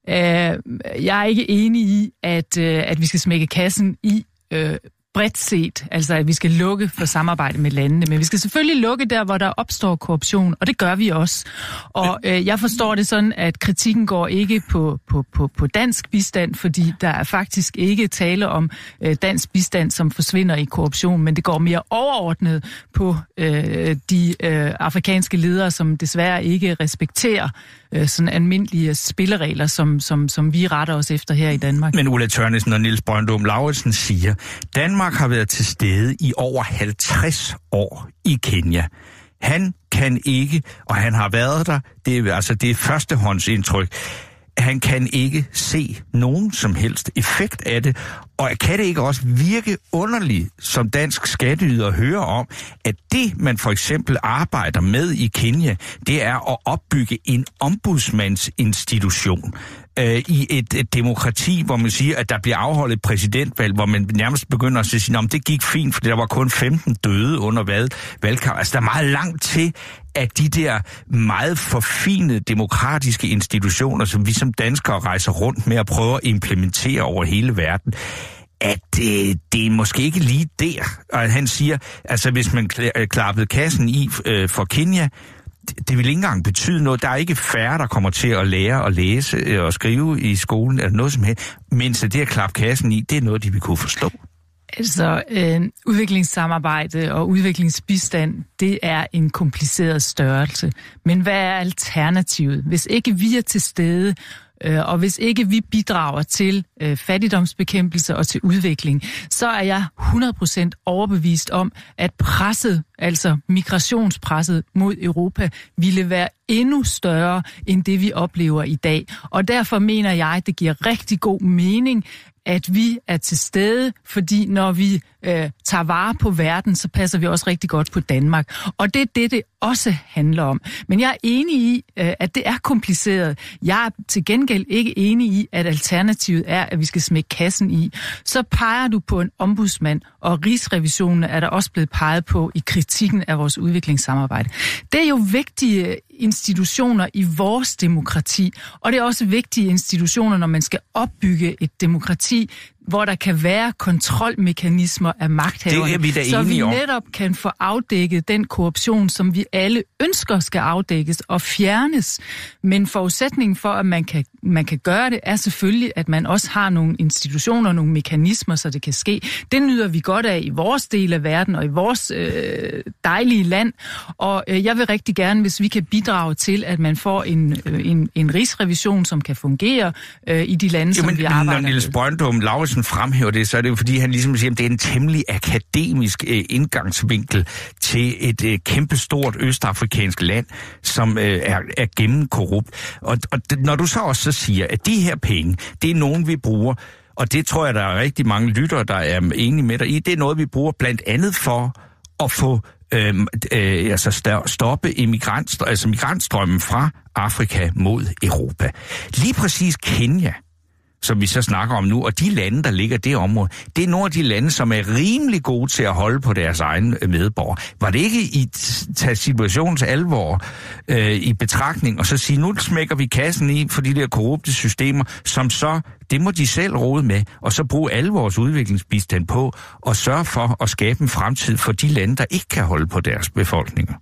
Jeg er ikke enig i, at vi skal smække kassen i bredt set, altså at vi skal lukke for samarbejde med landene, men vi skal selvfølgelig lukke der, hvor der opstår korruption, og det gør vi også. Og jeg forstår det sådan, at kritikken går ikke på dansk bistand, fordi der er faktisk ikke tale om dansk bistand, som forsvinder i korruption, men det går mere overordnet på de afrikanske ledere, som desværre ikke respekterer sådan almindelige spilleregler, som vi retter os efter her i Danmark. Men Ulla Tørnæs og Niels Brøndum Laursen siger, Danmark har været til stede i over 50 år i Kenya. Han kan ikke, og han har været der, det er førstehåndsindtryk, han kan ikke se nogen som helst effekt af det, og kan det ikke også virke underligt som dansk skatteyder at høre om, at det, man for eksempel arbejder med i Kenya, det er at opbygge en ombudsmandsinstitution i et demokrati, hvor man siger, at der bliver afholdt et præsidentvalg, hvor man nærmest begynder at sige, at det gik fint, fordi der var kun 15 døde under valgkamp. Altså, der er meget langt til, at de der meget forfinede demokratiske institutioner, som vi som danskere rejser rundt med at prøve at implementere over hele verden, at det er måske ikke lige der. Og han siger, altså hvis man klappede kassen i for Kenya, det vil ikke engang betyde noget. Der er ikke færre, der kommer til at lære at læse og skrive i skolen, eller noget som helst, mens det at klappe kassen i, det er noget, de vil kunne forstå. Altså, udviklingssamarbejde og udviklingsbistand, det er en kompliceret størrelse. Men hvad er alternativet? Hvis ikke vi er til stede, og hvis ikke vi bidrager til fattigdomsbekæmpelse og til udvikling, så er jeg 100% overbevist om, at presset, altså migrationspresset mod Europa, ville være endnu større end det, vi oplever i dag. Og derfor mener jeg, at det giver rigtig god mening, at vi er til stede, fordi når vi tager vare på verden, så passer vi også rigtig godt på Danmark. Og det er det også handler om. Men jeg er enig i, at det er kompliceret. Jeg er til gengæld ikke enig i, at alternativet er, at vi skal smække kassen i. Så peger du på en ombudsmand, og Rigsrevisionen er der også blevet peget på i kritikken af vores udviklingssamarbejde. Det er jo vigtige institutioner i vores demokrati, og det er også vigtige institutioner, når man skal opbygge et demokrati, hvor der kan være kontrolmekanismer af magthaverne, så vi netop kan få afdækket den korruption, som vi alle ønsker skal afdækkes og fjernes. Men forudsætningen for, at man kan man kan gøre det, er selvfølgelig, at man også har nogle institutioner, nogle mekanismer, så det kan ske. Det nyder vi godt af i vores del af verden og i vores dejlige land. Og jeg vil rigtig gerne, hvis vi kan bidrage til, at man får en rigsrevision, som kan fungere i de lande, som vi arbejder med. Når Niels Brøndum Lauritsen fremhæver det, så er det jo fordi, han ligesom siger, at det er en temmelig akademisk indgangsvinkel til et kæmpestort østafrikansk land, som er gennemkorrupt. Og når du så også siger, at de her penge, det er nogen, vi bruger, og det tror jeg, der er rigtig mange lyttere, der er enige med dig i, det er noget, vi bruger blandt andet for at få stoppe migrantstrømmen fra Afrika mod Europa. Lige præcis Kenya, som vi så snakker om nu, og de lande, der ligger i det område, det er nogle af de lande, som er rimelig gode til at holde på deres egen medborgere. Var det ikke i tage situationens alvor i betragtning, og så sige, nu smækker vi kassen i for de der korrupte systemer, som så, det må de selv rode med, og så bruge alle vores udviklingsbistand på, og sørge for at skabe en fremtid for de lande, der ikke kan holde på deres befolkninger?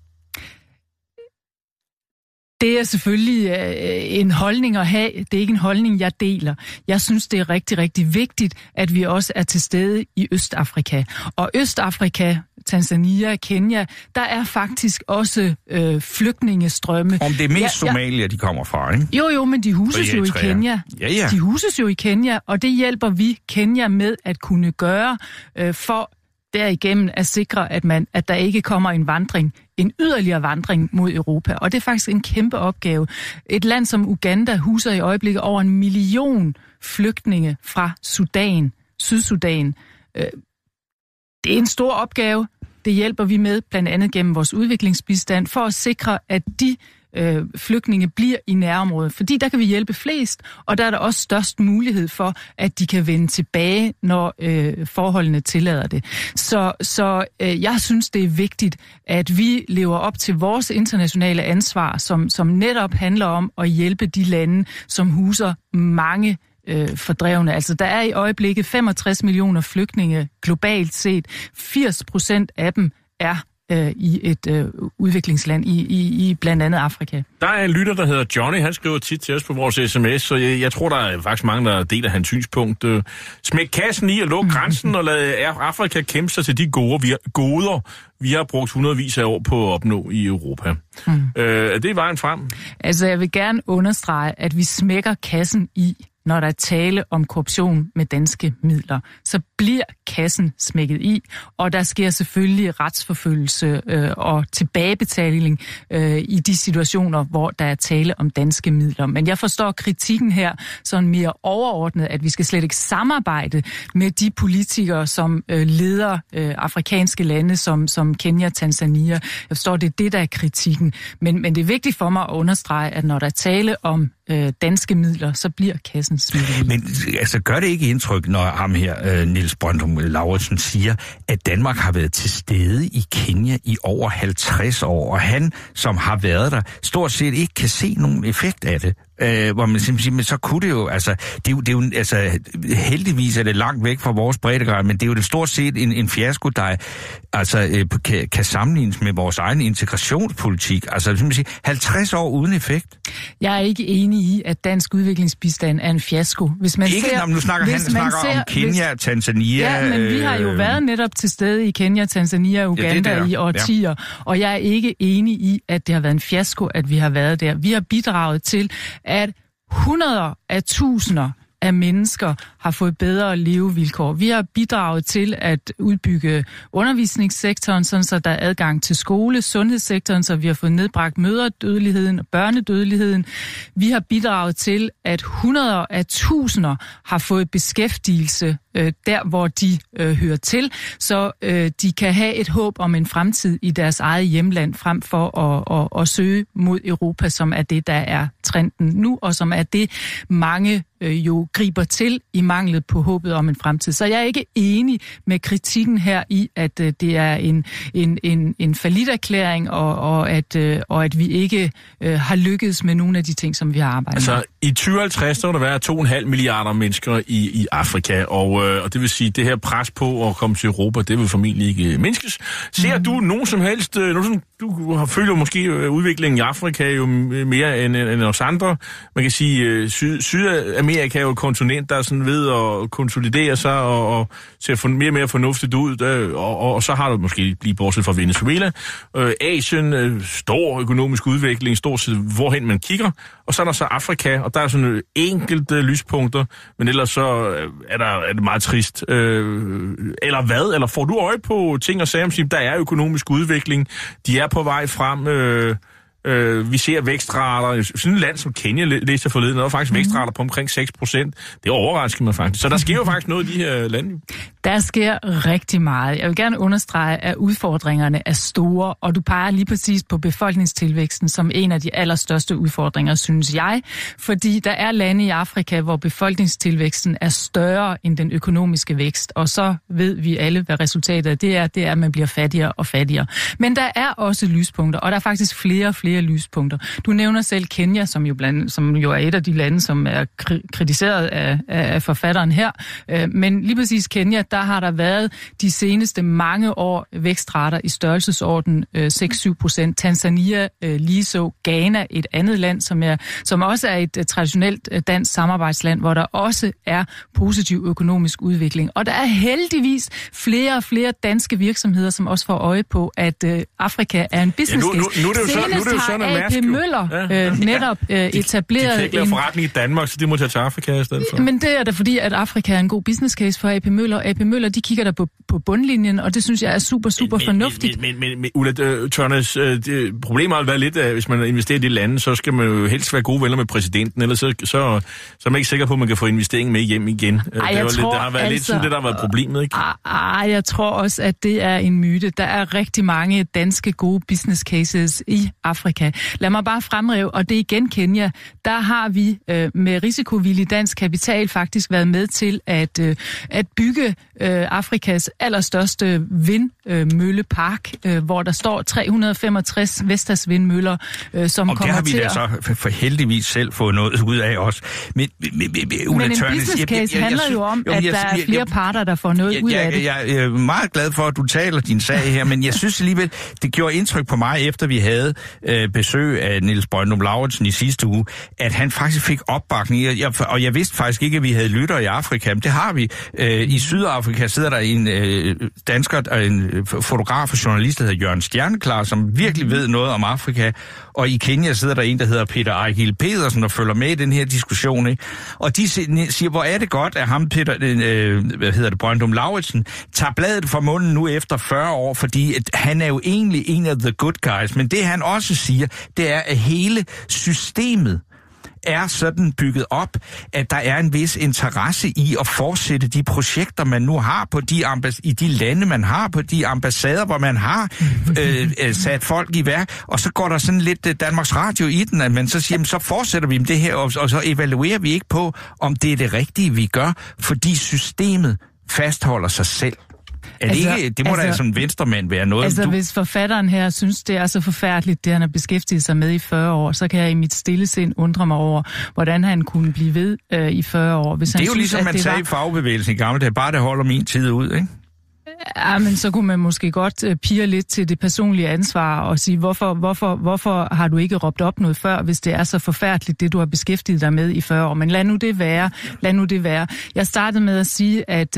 Det er selvfølgelig en holdning at have. Det er ikke en holdning, jeg deler. Jeg synes, det er rigtig, rigtig vigtigt, at vi også er til stede i Østafrika. Og Østafrika, Tanzania, Kenya, der er faktisk også flygtningestrømme. Om det er mest Somalia, de kommer fra, ikke? Jo, men de huses jo i Kenya. Ja. De huses jo i Kenya, og det hjælper vi Kenya med at kunne gøre for derigennem at sikre, at der ikke kommer en yderligere vandring mod Europa. Og det er faktisk en kæmpe opgave. Et land som Uganda huser i øjeblikket over 1 million flygtninge fra Sydsudan. Det er en stor opgave. Det hjælper vi med, blandt andet gennem vores udviklingsbistand, for at sikre, at de flygtninge bliver i nærområdet, fordi der kan vi hjælpe flest, og der er der også størst mulighed for, at de kan vende tilbage, når forholdene tillader det. Så jeg synes, det er vigtigt, at vi lever op til vores internationale ansvar, som netop handler om at hjælpe de lande, som huser mange fordrevne. Altså, der er i øjeblikket 65 millioner flygtninge globalt set. 80% af dem er i et udviklingsland i blandt andet Afrika. Der er en lytter, der hedder Johnny. Han skriver tit til os på vores sms, så jeg tror, der er faktisk mange, der deler hans synspunkt. Smæk kassen i og luk grænsen og lad Afrika kæmpe sig til de goder, vi har brugt hundredvis af år på at opnå i Europa. Er det vejen frem? Altså, jeg vil gerne understrege, at vi smækker kassen i, når der er tale om korruption med danske midler, så bliver kassen smækket i, og der sker selvfølgelig retsforfølgelse og tilbagebetaling i de situationer, hvor der er tale om danske midler. Men jeg forstår kritikken her sådan mere overordnet, at vi skal slet ikke samarbejde med de politikere, som leder afrikanske lande, som Kenya, Tanzania. Jeg forstår, det er det, der er kritikken. Men det er vigtigt for mig at understrege, at når der er tale om danske midler, så bliver kassen smækket i. Men altså, gør det ikke indtryk, når ham her, Niels Brøndum Lauritsen, siger, at Danmark har været til stede i Kenya i over 50 år, og han, som har været der, stort set ikke kan se nogen effekt af det. Hvor man simpelthen siger, men så kunne det jo, altså, det er jo, altså, heldigvis er det langt væk fra vores breddegrad, men det er jo det stort set en fiasko, der altså, kan sammenlignes med vores egen integrationspolitik. Altså, simpelthen 50 år uden effekt. Jeg er ikke enig i, at dansk udviklingsbistand er en fiasko. Hvis man ikke, ser, nu snakker om Kenya, Tanzania. Ja, men vi har jo været netop til stede i Kenya, Tanzania og Uganda i årtier, og jeg er ikke enig i, at det har været en fiasko, at vi har været der. Vi har bidraget til, at hundreder af tusinder af mennesker har fået bedre levevilkår. Vi har bidraget til at udbygge undervisningssektoren, sådan så der er adgang til skole, sundhedssektoren, så vi har fået nedbragt mødredødeligheden og børnedødeligheden. Vi har bidraget til, at hundreder af tusinder har fået beskæftigelse der, hvor de hører til, så de kan have et håb om en fremtid i deres eget hjemland, frem for at søge mod Europa, som er det, der er trenden nu, og som er det, mange jo griber til i manglet på håbet om en fremtid. Så jeg er ikke enig med kritikken her i, at det er en falliterklæring, og at vi ikke har lykkedes med nogle af de ting, som vi har arbejdet med. Altså, I 2050 der vil der være 2,5 milliarder mennesker i Afrika, og det vil sige, at det her pres på at komme til Europa, det vil formentlig ikke mindskes. Ser du nogen som helst, du følger måske udviklingen i Afrika jo mere end os andre. Man kan sige, Sydamerika er jo et kontinent, der er sådan ved at konsolidere sig og ser mere og mere fornuftigt ud, og så har du måske lige bortset fra Venezuela. Asien, stor økonomisk udvikling, stort set hvorhen man kigger, og så er der så Afrika, og der er sådan enkelte lyspunkter, men ellers så er det meget trist. Eller hvad? Eller får du øje på ting og sager, der er økonomisk udvikling, de er på vej frem, vi ser vækstrater. Sådan et land som Kenya læste jeg forleden, der var faktisk vækstrater på omkring 6%. Det overrasker mig faktisk. Så der sker jo faktisk noget i de her lande. Der sker rigtig meget. Jeg vil gerne understrege, at udfordringerne er store, og du peger lige præcis på befolkningstilvæksten som en af de allerstørste udfordringer, synes jeg. Fordi der er lande i Afrika, hvor befolkningstilvæksten er større end den økonomiske vækst, og så ved vi alle, hvad resultatet af det er. Det er, at man bliver fattigere og fattigere. Men der er også lyspunkter, og der er faktisk flere lyspunkter. Du nævner selv Kenya, som jo er et af de lande, som er kritiseret af forfatteren her. Men lige præcis Kenya, der har der været de seneste mange år vækstrater i størrelsesorden 6-7%. Tanzania ligeså. Ghana, et andet land, som også er et traditionelt dansk samarbejdsland, hvor der også er positiv økonomisk udvikling. Og der er heldigvis flere og flere danske virksomheder, som også får øje på, at Afrika er en business case. Nu er det jo sådan, at AP Møller netop etableret... De kan ikke lave forretning i Danmark, så de må tage til Afrika i stedet for. Men det er da fordi, at Afrika er en god business case for AP Møller. AP Møller, de kigger der på bundlinjen, og det synes jeg er super fornuftigt. Men Ulla Tørnæs, problemet har været lidt, at hvis man investerer i de lande, så skal man jo helst være gode venner med præsidenten, ellers så er man ikke sikker på, at man kan få investeringen med hjem igen. Det har været lidt sådan, det der har været problemet, ikke? Jeg tror også, at det er en myte. Der er rigtig mange danske gode business cases i Afrika. Lad mig bare fremhæve, og det er igen Kenya, der har vi med risikovillig dansk kapital faktisk været med til at bygge Afrikas allerstørste vindmøllepark, hvor der står 365 Vestas vindmøller, som og kommer til at... Og det har vi da så for heldigvis selv fået noget ud af os. Men en business case handler jo om, at der er flere parter, der får noget ud af det. Jeg er meget glad for, at du taler din sag her, men jeg synes alligevel, det gjorde indtryk på mig, efter vi havde besøg af Niels Brøndum Lauritsen i sidste uge, at han faktisk fik opbakning. Og jeg vidste faktisk ikke, at vi havde lyttere i Afrika, men det har vi. I Sydafrika sidder der en dansker, en fotograf og journalist, der hedder Jørgen Stjerneklar, som virkelig ved noget om Afrika. Og i Kenya sidder der en, der hedder Peter Ejgil Pedersen, og følger med i den her diskussion. Ikke? Og de siger, hvor er det godt, at ham, Brøndum Lauritsen, tager bladet fra munden nu efter 40 år, fordi han er jo egentlig en af the good guys. Men det han også siger, det er, at hele systemet er sådan bygget op, at der er en vis interesse i at fortsætte de projekter, man nu har på i de lande, man har, på de ambassader, hvor man har sat folk i værk. Og så går der sådan lidt Danmarks Radio i den, at man så siger, så fortsætter vi med det her, og så evaluerer vi ikke på, om det er det rigtige, vi gør, fordi systemet fastholder sig selv. Det må da som en venstremand være noget. Hvis forfatteren her synes, det er så forfærdeligt, det han har beskæftiget sig med i 40 år, så kan jeg i mit stille sind undre mig over, hvordan han kunne blive ved i 40 år. Hvis det er jo ligesom man sagde i fagbevægelsen i gamle dage, bare det holder min tid ud, ikke? Ja, men så kunne man måske godt pire lidt til det personlige ansvar og sige, hvorfor har du ikke råbt op noget før, hvis det er så forfærdeligt, det du har beskæftiget dig med i 40 år. Men lad nu det være. Jeg startede med at sige, at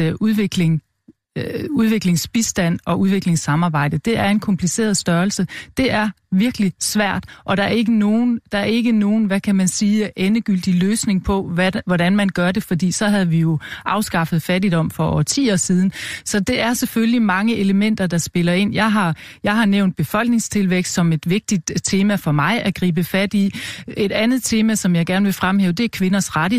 udviklingsbistand og udviklingssamarbejde, det er en kompliceret størrelse. Det er virkelig svært, og der er ikke nogen, hvad kan man sige, endegyldig løsning på, hvordan man gør det, fordi så havde vi jo afskaffet fattigdom for årtier siden. Så det er selvfølgelig mange elementer, der spiller ind. Jeg har nævnt befolkningstilvækst som et vigtigt tema for mig at gribe fat i. Et andet tema, som jeg gerne vil fremhæve, det er kvinders rettigheder.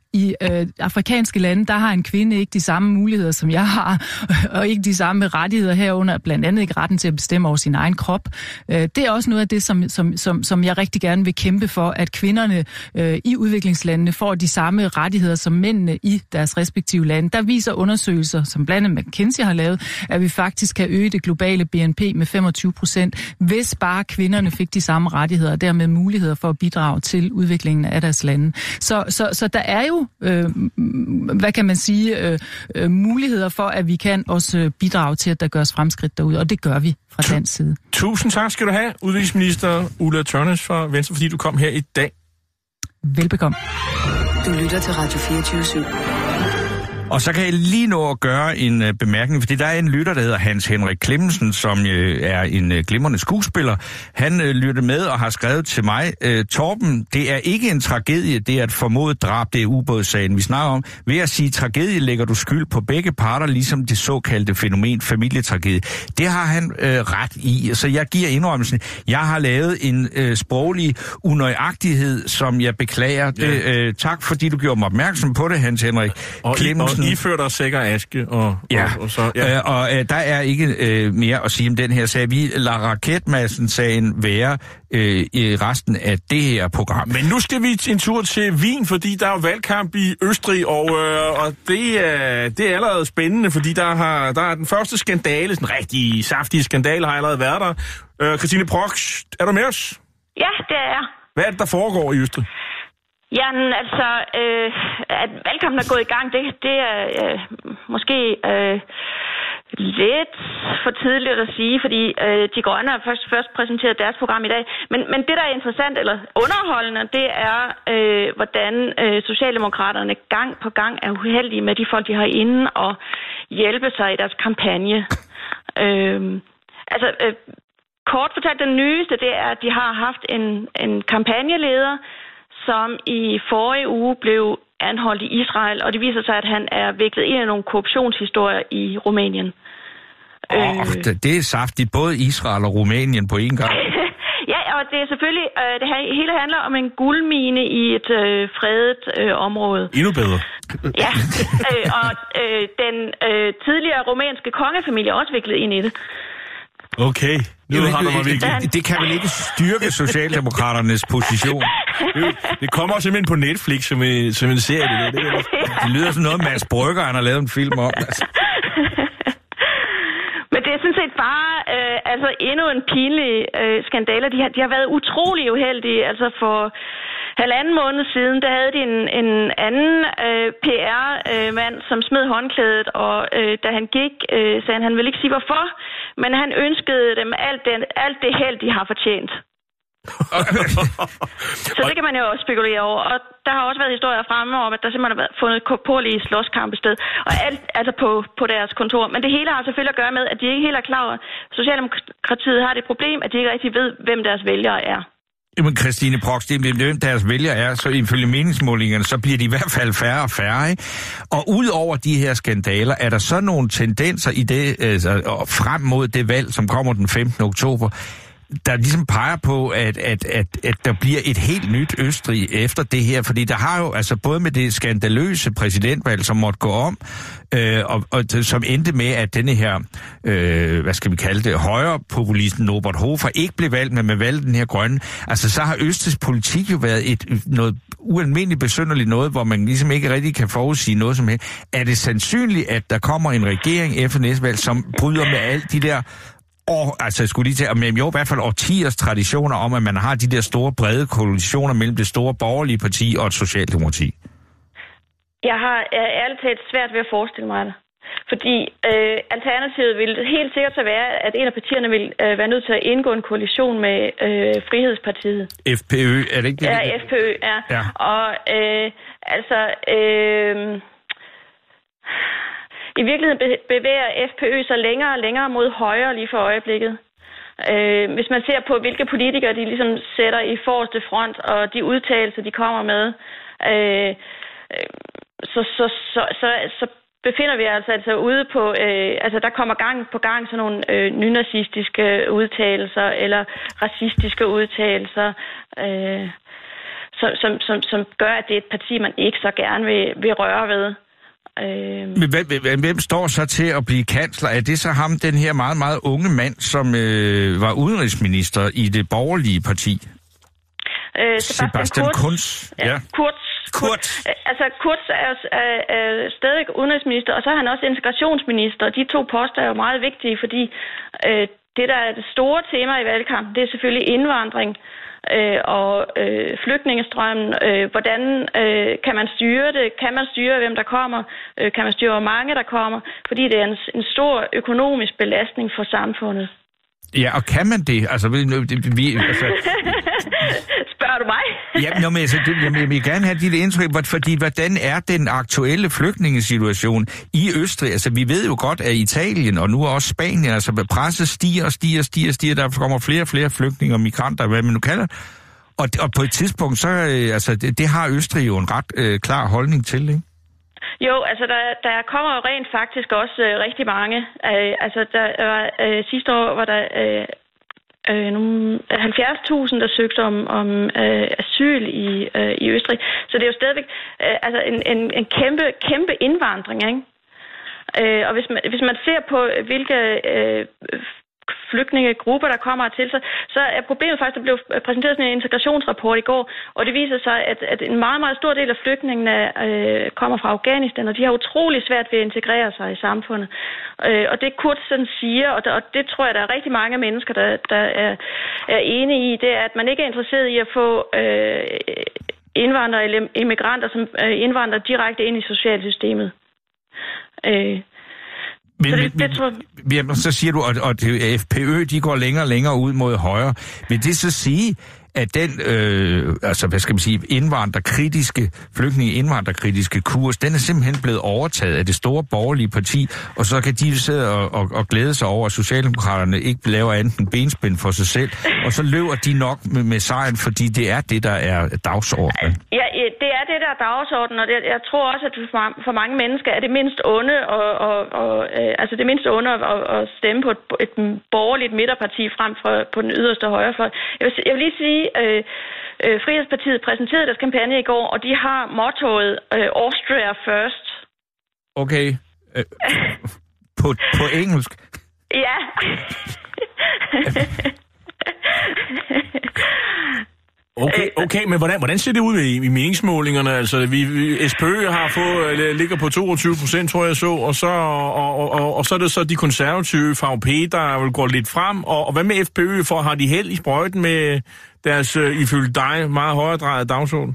i afrikanske lande, der har en kvinde ikke de samme muligheder, som jeg har, og ikke de samme rettigheder herunder, blandt andet ikke retten til at bestemme over sin egen krop. Det er også noget af det, som jeg rigtig gerne vil kæmpe for, at kvinderne i udviklingslandene får de samme rettigheder som mændene i deres respektive lande. Der viser undersøgelser, som blandt andet McKinsey har lavet, at vi faktisk kan øge det globale BNP med 25%, hvis bare kvinderne fik de samme rettigheder, og dermed muligheder for at bidrage til udviklingen af deres lande. Så der er jo, hvad kan man sige, muligheder for, at vi kan også bidrage til, at der gøres fremskridt derude, og det gør vi fra dansk side. Tusind tak skal du have, udviklingsminister Ulla Tørnæs fra Venstre, fordi du kom her i dag. Velbekomme. Du lytter til Radio 24/7. Og så kan jeg lige nå at gøre en bemærkning, fordi der er en lytter, der hedder Hans Henrik Clemmensen, som er en glimrende skuespiller. Han lyttede med og har skrevet til mig, Torben, det er ikke en tragedie, det er et formodet drab, det er ubådssagen, vi snakker om. Ved at sige tragedie, lægger du skyld på begge parter, ligesom det såkaldte fænomen familietragedie. Det har han ret i, så jeg giver indrømmelsen. Jeg har lavet en sproglig unøjagtighed, som jeg beklager. Ja. Tak fordi du gjorde mig opmærksom på det, Hans Henrik Clemmensen. I fører dig sikker aske, og så... Ja. Der er ikke mere at sige om den her sag. Vi lader Raketmassen-sagen være i resten af det her program. Men nu skal vi en tur til Wien, fordi der er jo valgkamp i Østrig, og det er allerede spændende, fordi der er den første skandale, den rigtig saftige skandale, har allerede været der. Christine Prox, er du med os? Ja, det er jeg. Hvad er det, der foregår i Østrig? Jamen, altså, at valgkampen er gået i gang, det er måske lidt for tidligt at sige, fordi De Grønne har først præsenteret deres program i dag. Men det, der er interessant eller underholdende, det er, hvordan Socialdemokraterne gang på gang er uheldige med de folk, de har inde og hjælpe sig i deres kampagne. Kort fortalt, den nyeste, det er, at de har haft en kampagneleder, som i forrige uge blev anholdt i Israel, og det viser sig, at han er viklet ind i nogle korruptionshistorier i Rumænien. Det er saftigt, både Israel og Rumænien på én gang. Ja, og det er selvfølgelig, det hele handler om en guldmine i et fredet område. Endnu bedre. Ja, og den tidligere rumænske kongefamilie er også viklet ind i det. Okay, det kan vel ikke styrke Socialdemokraternes position? Det kommer simpelthen på Netflix som en serie. Det lyder sådan noget, Mads Brygger, han har lavet en film om. Altså. Men det er sådan set bare endnu en pinlig skandale. De har været utrolig uheldige. Altså for 1,5 måned siden, der havde de en anden PR-mand, som smed håndklædet, og da han gik, sagde han ville ikke sige hvorfor, men han ønskede dem alt det held, de har fortjent. Så det kan man jo også spekulere over. Og der har også været historier fremme om, at der simpelthen har været fundet korporlige slåskampe sted, og alt altså på deres kontor. Men det hele har selvfølgelig at gøre med, at de ikke helt er klar over, Socialdemokratiet har det problem, at de ikke rigtig ved, hvem deres vælgere er. Jamen Christine Prox, hvem deres vælgere er, så ifølge meningsmålingerne, så bliver de i hvert fald færre og færre, ikke? Og ud over de her skandaler, er der så nogle tendenser i det, frem mod det valg, som kommer den 15. oktober, der ligesom peger på, at der bliver et helt nyt Østrig efter det her, fordi der har jo, altså både med det skandaløse præsidentvalg, som måtte gå om, og som endte med, at denne her, hvad skal vi kalde det, højrepopulisten Norbert Hofer ikke blev valgt, men man valgte den her grønne. Altså så har Østrigs politik jo været noget ualmindeligt besynderligt noget, hvor man ligesom ikke rigtig kan forudsige noget som helst. Er det sandsynligt, at der kommer en regering efter næste valg, som bryder med alt de der altså jeg skulle lige til, men jo i hvert fald årtiers traditioner om, at man har de der store brede koalitioner mellem det store borgerlige parti og et socialdemokrati? Jeg har ærligt talt svært ved at forestille mig det. Fordi alternativet vil helt sikkert så være, at en af partierne vil være nødt til at indgå en koalition med Frihedspartiet. FPØ, er det ikke det? Ja, FPØ, ja. Og i virkeligheden bevæger FPØ sig længere og længere mod højre lige for øjeblikket. Hvis man ser på, hvilke politikere de ligesom sætter i forreste front, og de udtalelser, de kommer med, så befinder vi altså ude på, der kommer gang på gang sådan nogle nynazistiske udtalelser, eller racistiske udtalelser. som gør, at det er et parti, man ikke så gerne vil røre ved. Men hvem står så til at blive kansler? Er det så ham, den her meget, meget unge mand, som var udenrigsminister i det borgerlige parti? Sebastian Kurz. Ja. Kurz. Altså, Kurz er stadig udenrigsminister, og så er han også integrationsminister. De to poster er jo meget vigtige, fordi det, der er det store tema i valgkampen, det er selvfølgelig indvandring og flygtningestrømmen. Hvordan kan man styre det? Kan man styre, hvem der kommer? Kan man styre, hvor mange der kommer? Fordi det er en stor økonomisk belastning for samfundet. Ja, og kan man det? Altså, spørger du mig? Jeg vil gerne have dit indtryk, fordi hvordan er den aktuelle flygtningesituation i Østrig? Altså, vi ved jo godt, at Italien og nu også Spanien, altså presset stiger. Der kommer flere og flere flygtninge og migranter, hvad man nu kalder. Og på et tidspunkt, så det har Østrig jo en ret klar holdning til, ikke? Jo, altså der kommer jo rent faktisk også rigtig mange. Sidste år var der 70.000, der søgte om asyl i Østrig. Så det er jo stadigvæk en kæmpe indvandring, ikke? Og hvis man ser på, hvilke flygtningegrupper, der kommer til, så er problemet faktisk, at der blev præsenteret sådan en integrationsrapport i går, og det viser sig, at en meget, meget stor del af flygtningene kommer fra Afghanistan, og de har utrolig svært ved at integrere sig i samfundet. Og det Kurz sådan siger, og det tror jeg, der er rigtig mange mennesker, der er enige i, det er, at man ikke er interesseret i at få indvandrere eller immigranter, som indvandrer direkte ind i socialsystemet. Men så siger du, at FPØ, de går længere og længere ud mod højre. Vil det så sige, at den indvandrerkritiske kurs, den er simpelthen blevet overtaget af det store borgerlige parti, og så kan de sidde og glæde sig over, at Socialdemokraterne ikke laver andet end benspænd for sig selv, og så løber de nok med sejren, fordi det er det, der er dagsordenen. Ja, det er det, der er dagsordenen, og jeg tror også, at for mange mennesker er det mindst onde, det mindst onde at stemme på et borgerligt midterparti frem for på den yderste højrefløj. Jeg vil lige sige, Frihedspartiet præsenterede deres kampagne i går, og de har mottoet Austria First. Okay. På engelsk? Ja. Okay, men hvordan ser det ud i meningsmålingerne? Altså, SPØ ligger på 22%, tror jeg så, og så er det så de konservative VP, der vil gå lidt frem, og hvad med FPØ, har de held i sprøjten med deres, ifølge dig, meget højredrejet dagsorden?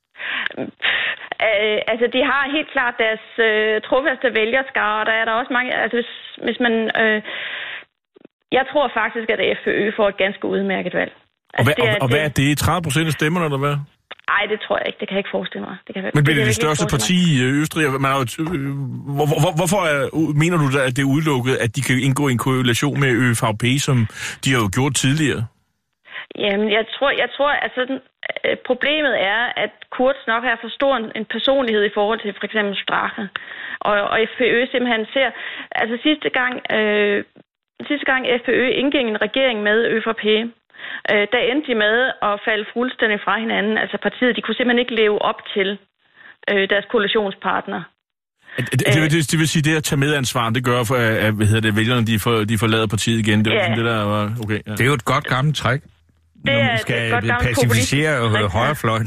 De har helt klart deres trofaste vælgerskare, og der er der også mange, hvis man... jeg tror faktisk, at FPØ får et ganske udmærket valg. Hvad er det? 30% af stemmerne, eller hvad? Nej, det tror jeg ikke. Det kan jeg ikke forestille mig. Men bliver det største parti i Østrig? Hvorfor mener du, at det er udelukket, at de kan indgå i en korrelation med ÖVP, som de har jo gjort tidligere? Jamen, jeg tror problemet er, at Kurz nok har for stor en personlighed i forhold til for eksempel Strache. Og FPØ simpelthen ser... Altså sidste gang FPØ indgik en regering med ÖVP, der endte de med at falde fuldstændig fra hinanden. Altså partiet, de kunne simpelthen ikke leve op til deres koalitionspartner. Det vil sige, det at tage medansvar, det gør, at vælgerne de forlader partiet igen. Det er det, der var okay. Ja. Det er jo et godt gammelt træk, når man skal pacificere højrefløjen.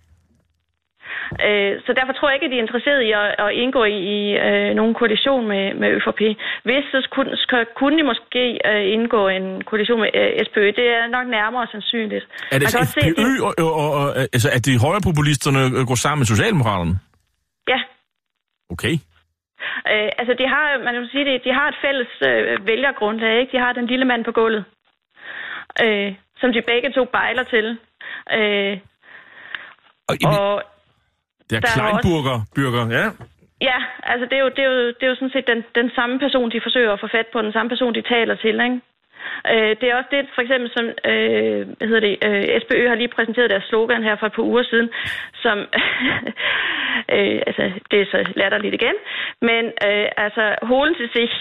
Så derfor tror jeg ikke, at de er interesseret i at indgå i nogen koalition med ÖVP. Hvis så kunne de måske indgå en koalition med SPØ. Det er nok nærmere sandsynligt. Er det FPØ, at de højrepopulisterne går sammen med Socialdemokraterne? Ja. Okay. De har et fælles vælgergrundlag, ikke? De har den lille mand på gulvet, som de begge to bejler til. Det er Kleinburger, ja. Ja, altså det er jo sådan set den samme person, de forsøger at få fat på, den samme person, de taler til, ikke? Det er også det, for eksempel, som SPØ har lige præsenteret deres slogan her for et par uger siden, som, det er så latterligt igen, men holen til sig,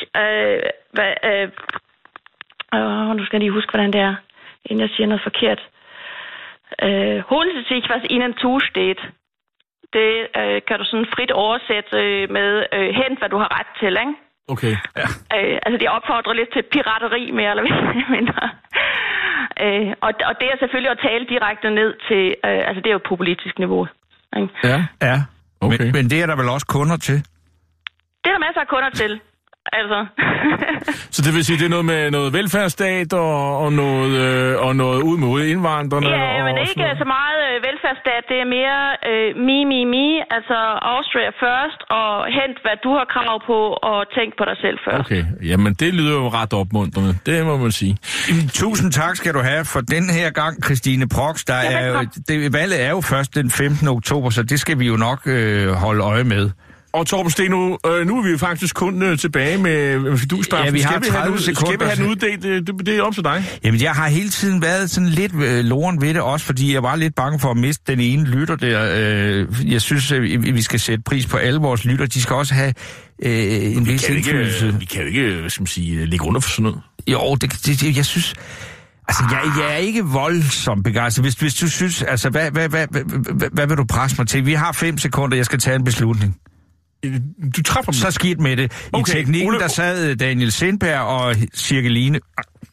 nu skal jeg lige huske, hvordan det er, inden jeg siger noget forkert. holen sich, was ihnen zusteht. Det kan du sådan frit oversætte med hent, hvad du har ret til, ikke? Okay, ja. Altså, de opfordrer lidt til pirateri, mere eller mindre. Og det er selvfølgelig at tale direkte ned til, altså det er jo et populistisk niveau. Ikke? Ja. Okay. Men det er der vel også kunder til? Det er der masser af kunder til. Altså. Så det vil sige, det er noget med noget velfærdsstat og noget ud mod indvandrerne? Ja, men ikke så meget velfærdsstat. Det er mere altså Austria first, og hent, hvad du har krav på, og tænk på dig selv først. Okay, jamen det lyder jo ret opmuntrende. Det må man sige. Tusind tak skal du have for den her gang, Christine Prox. Valget er jo først den 15. oktober, så det skal vi jo nok holde øje med. Og Torben Steno, nu er vi faktisk kun tilbage med fidusstraften. Ja, vi har 30 sekunder. Skal vi have den uddelt? Det er op til dig. Jamen, jeg har hele tiden været sådan lidt loren ved det, også fordi jeg var lidt bange for at miste den ene lytter der. Jeg synes, vi skal sætte pris på alle vores lytter. De skal også have en vis indflydelse. Vi kan jo ikke, som sige, ligge under for sådan noget. Jo, jeg synes... Altså, jeg er ikke voldsomt begejstret. Hvis du synes... Altså, hvad vil du presse mig til? Vi har 5 sekunder, jeg skal tage en beslutning. Du træffer mig. Så skidt med det. I teknikken, der sad Daniel Sindberg og Cirkeline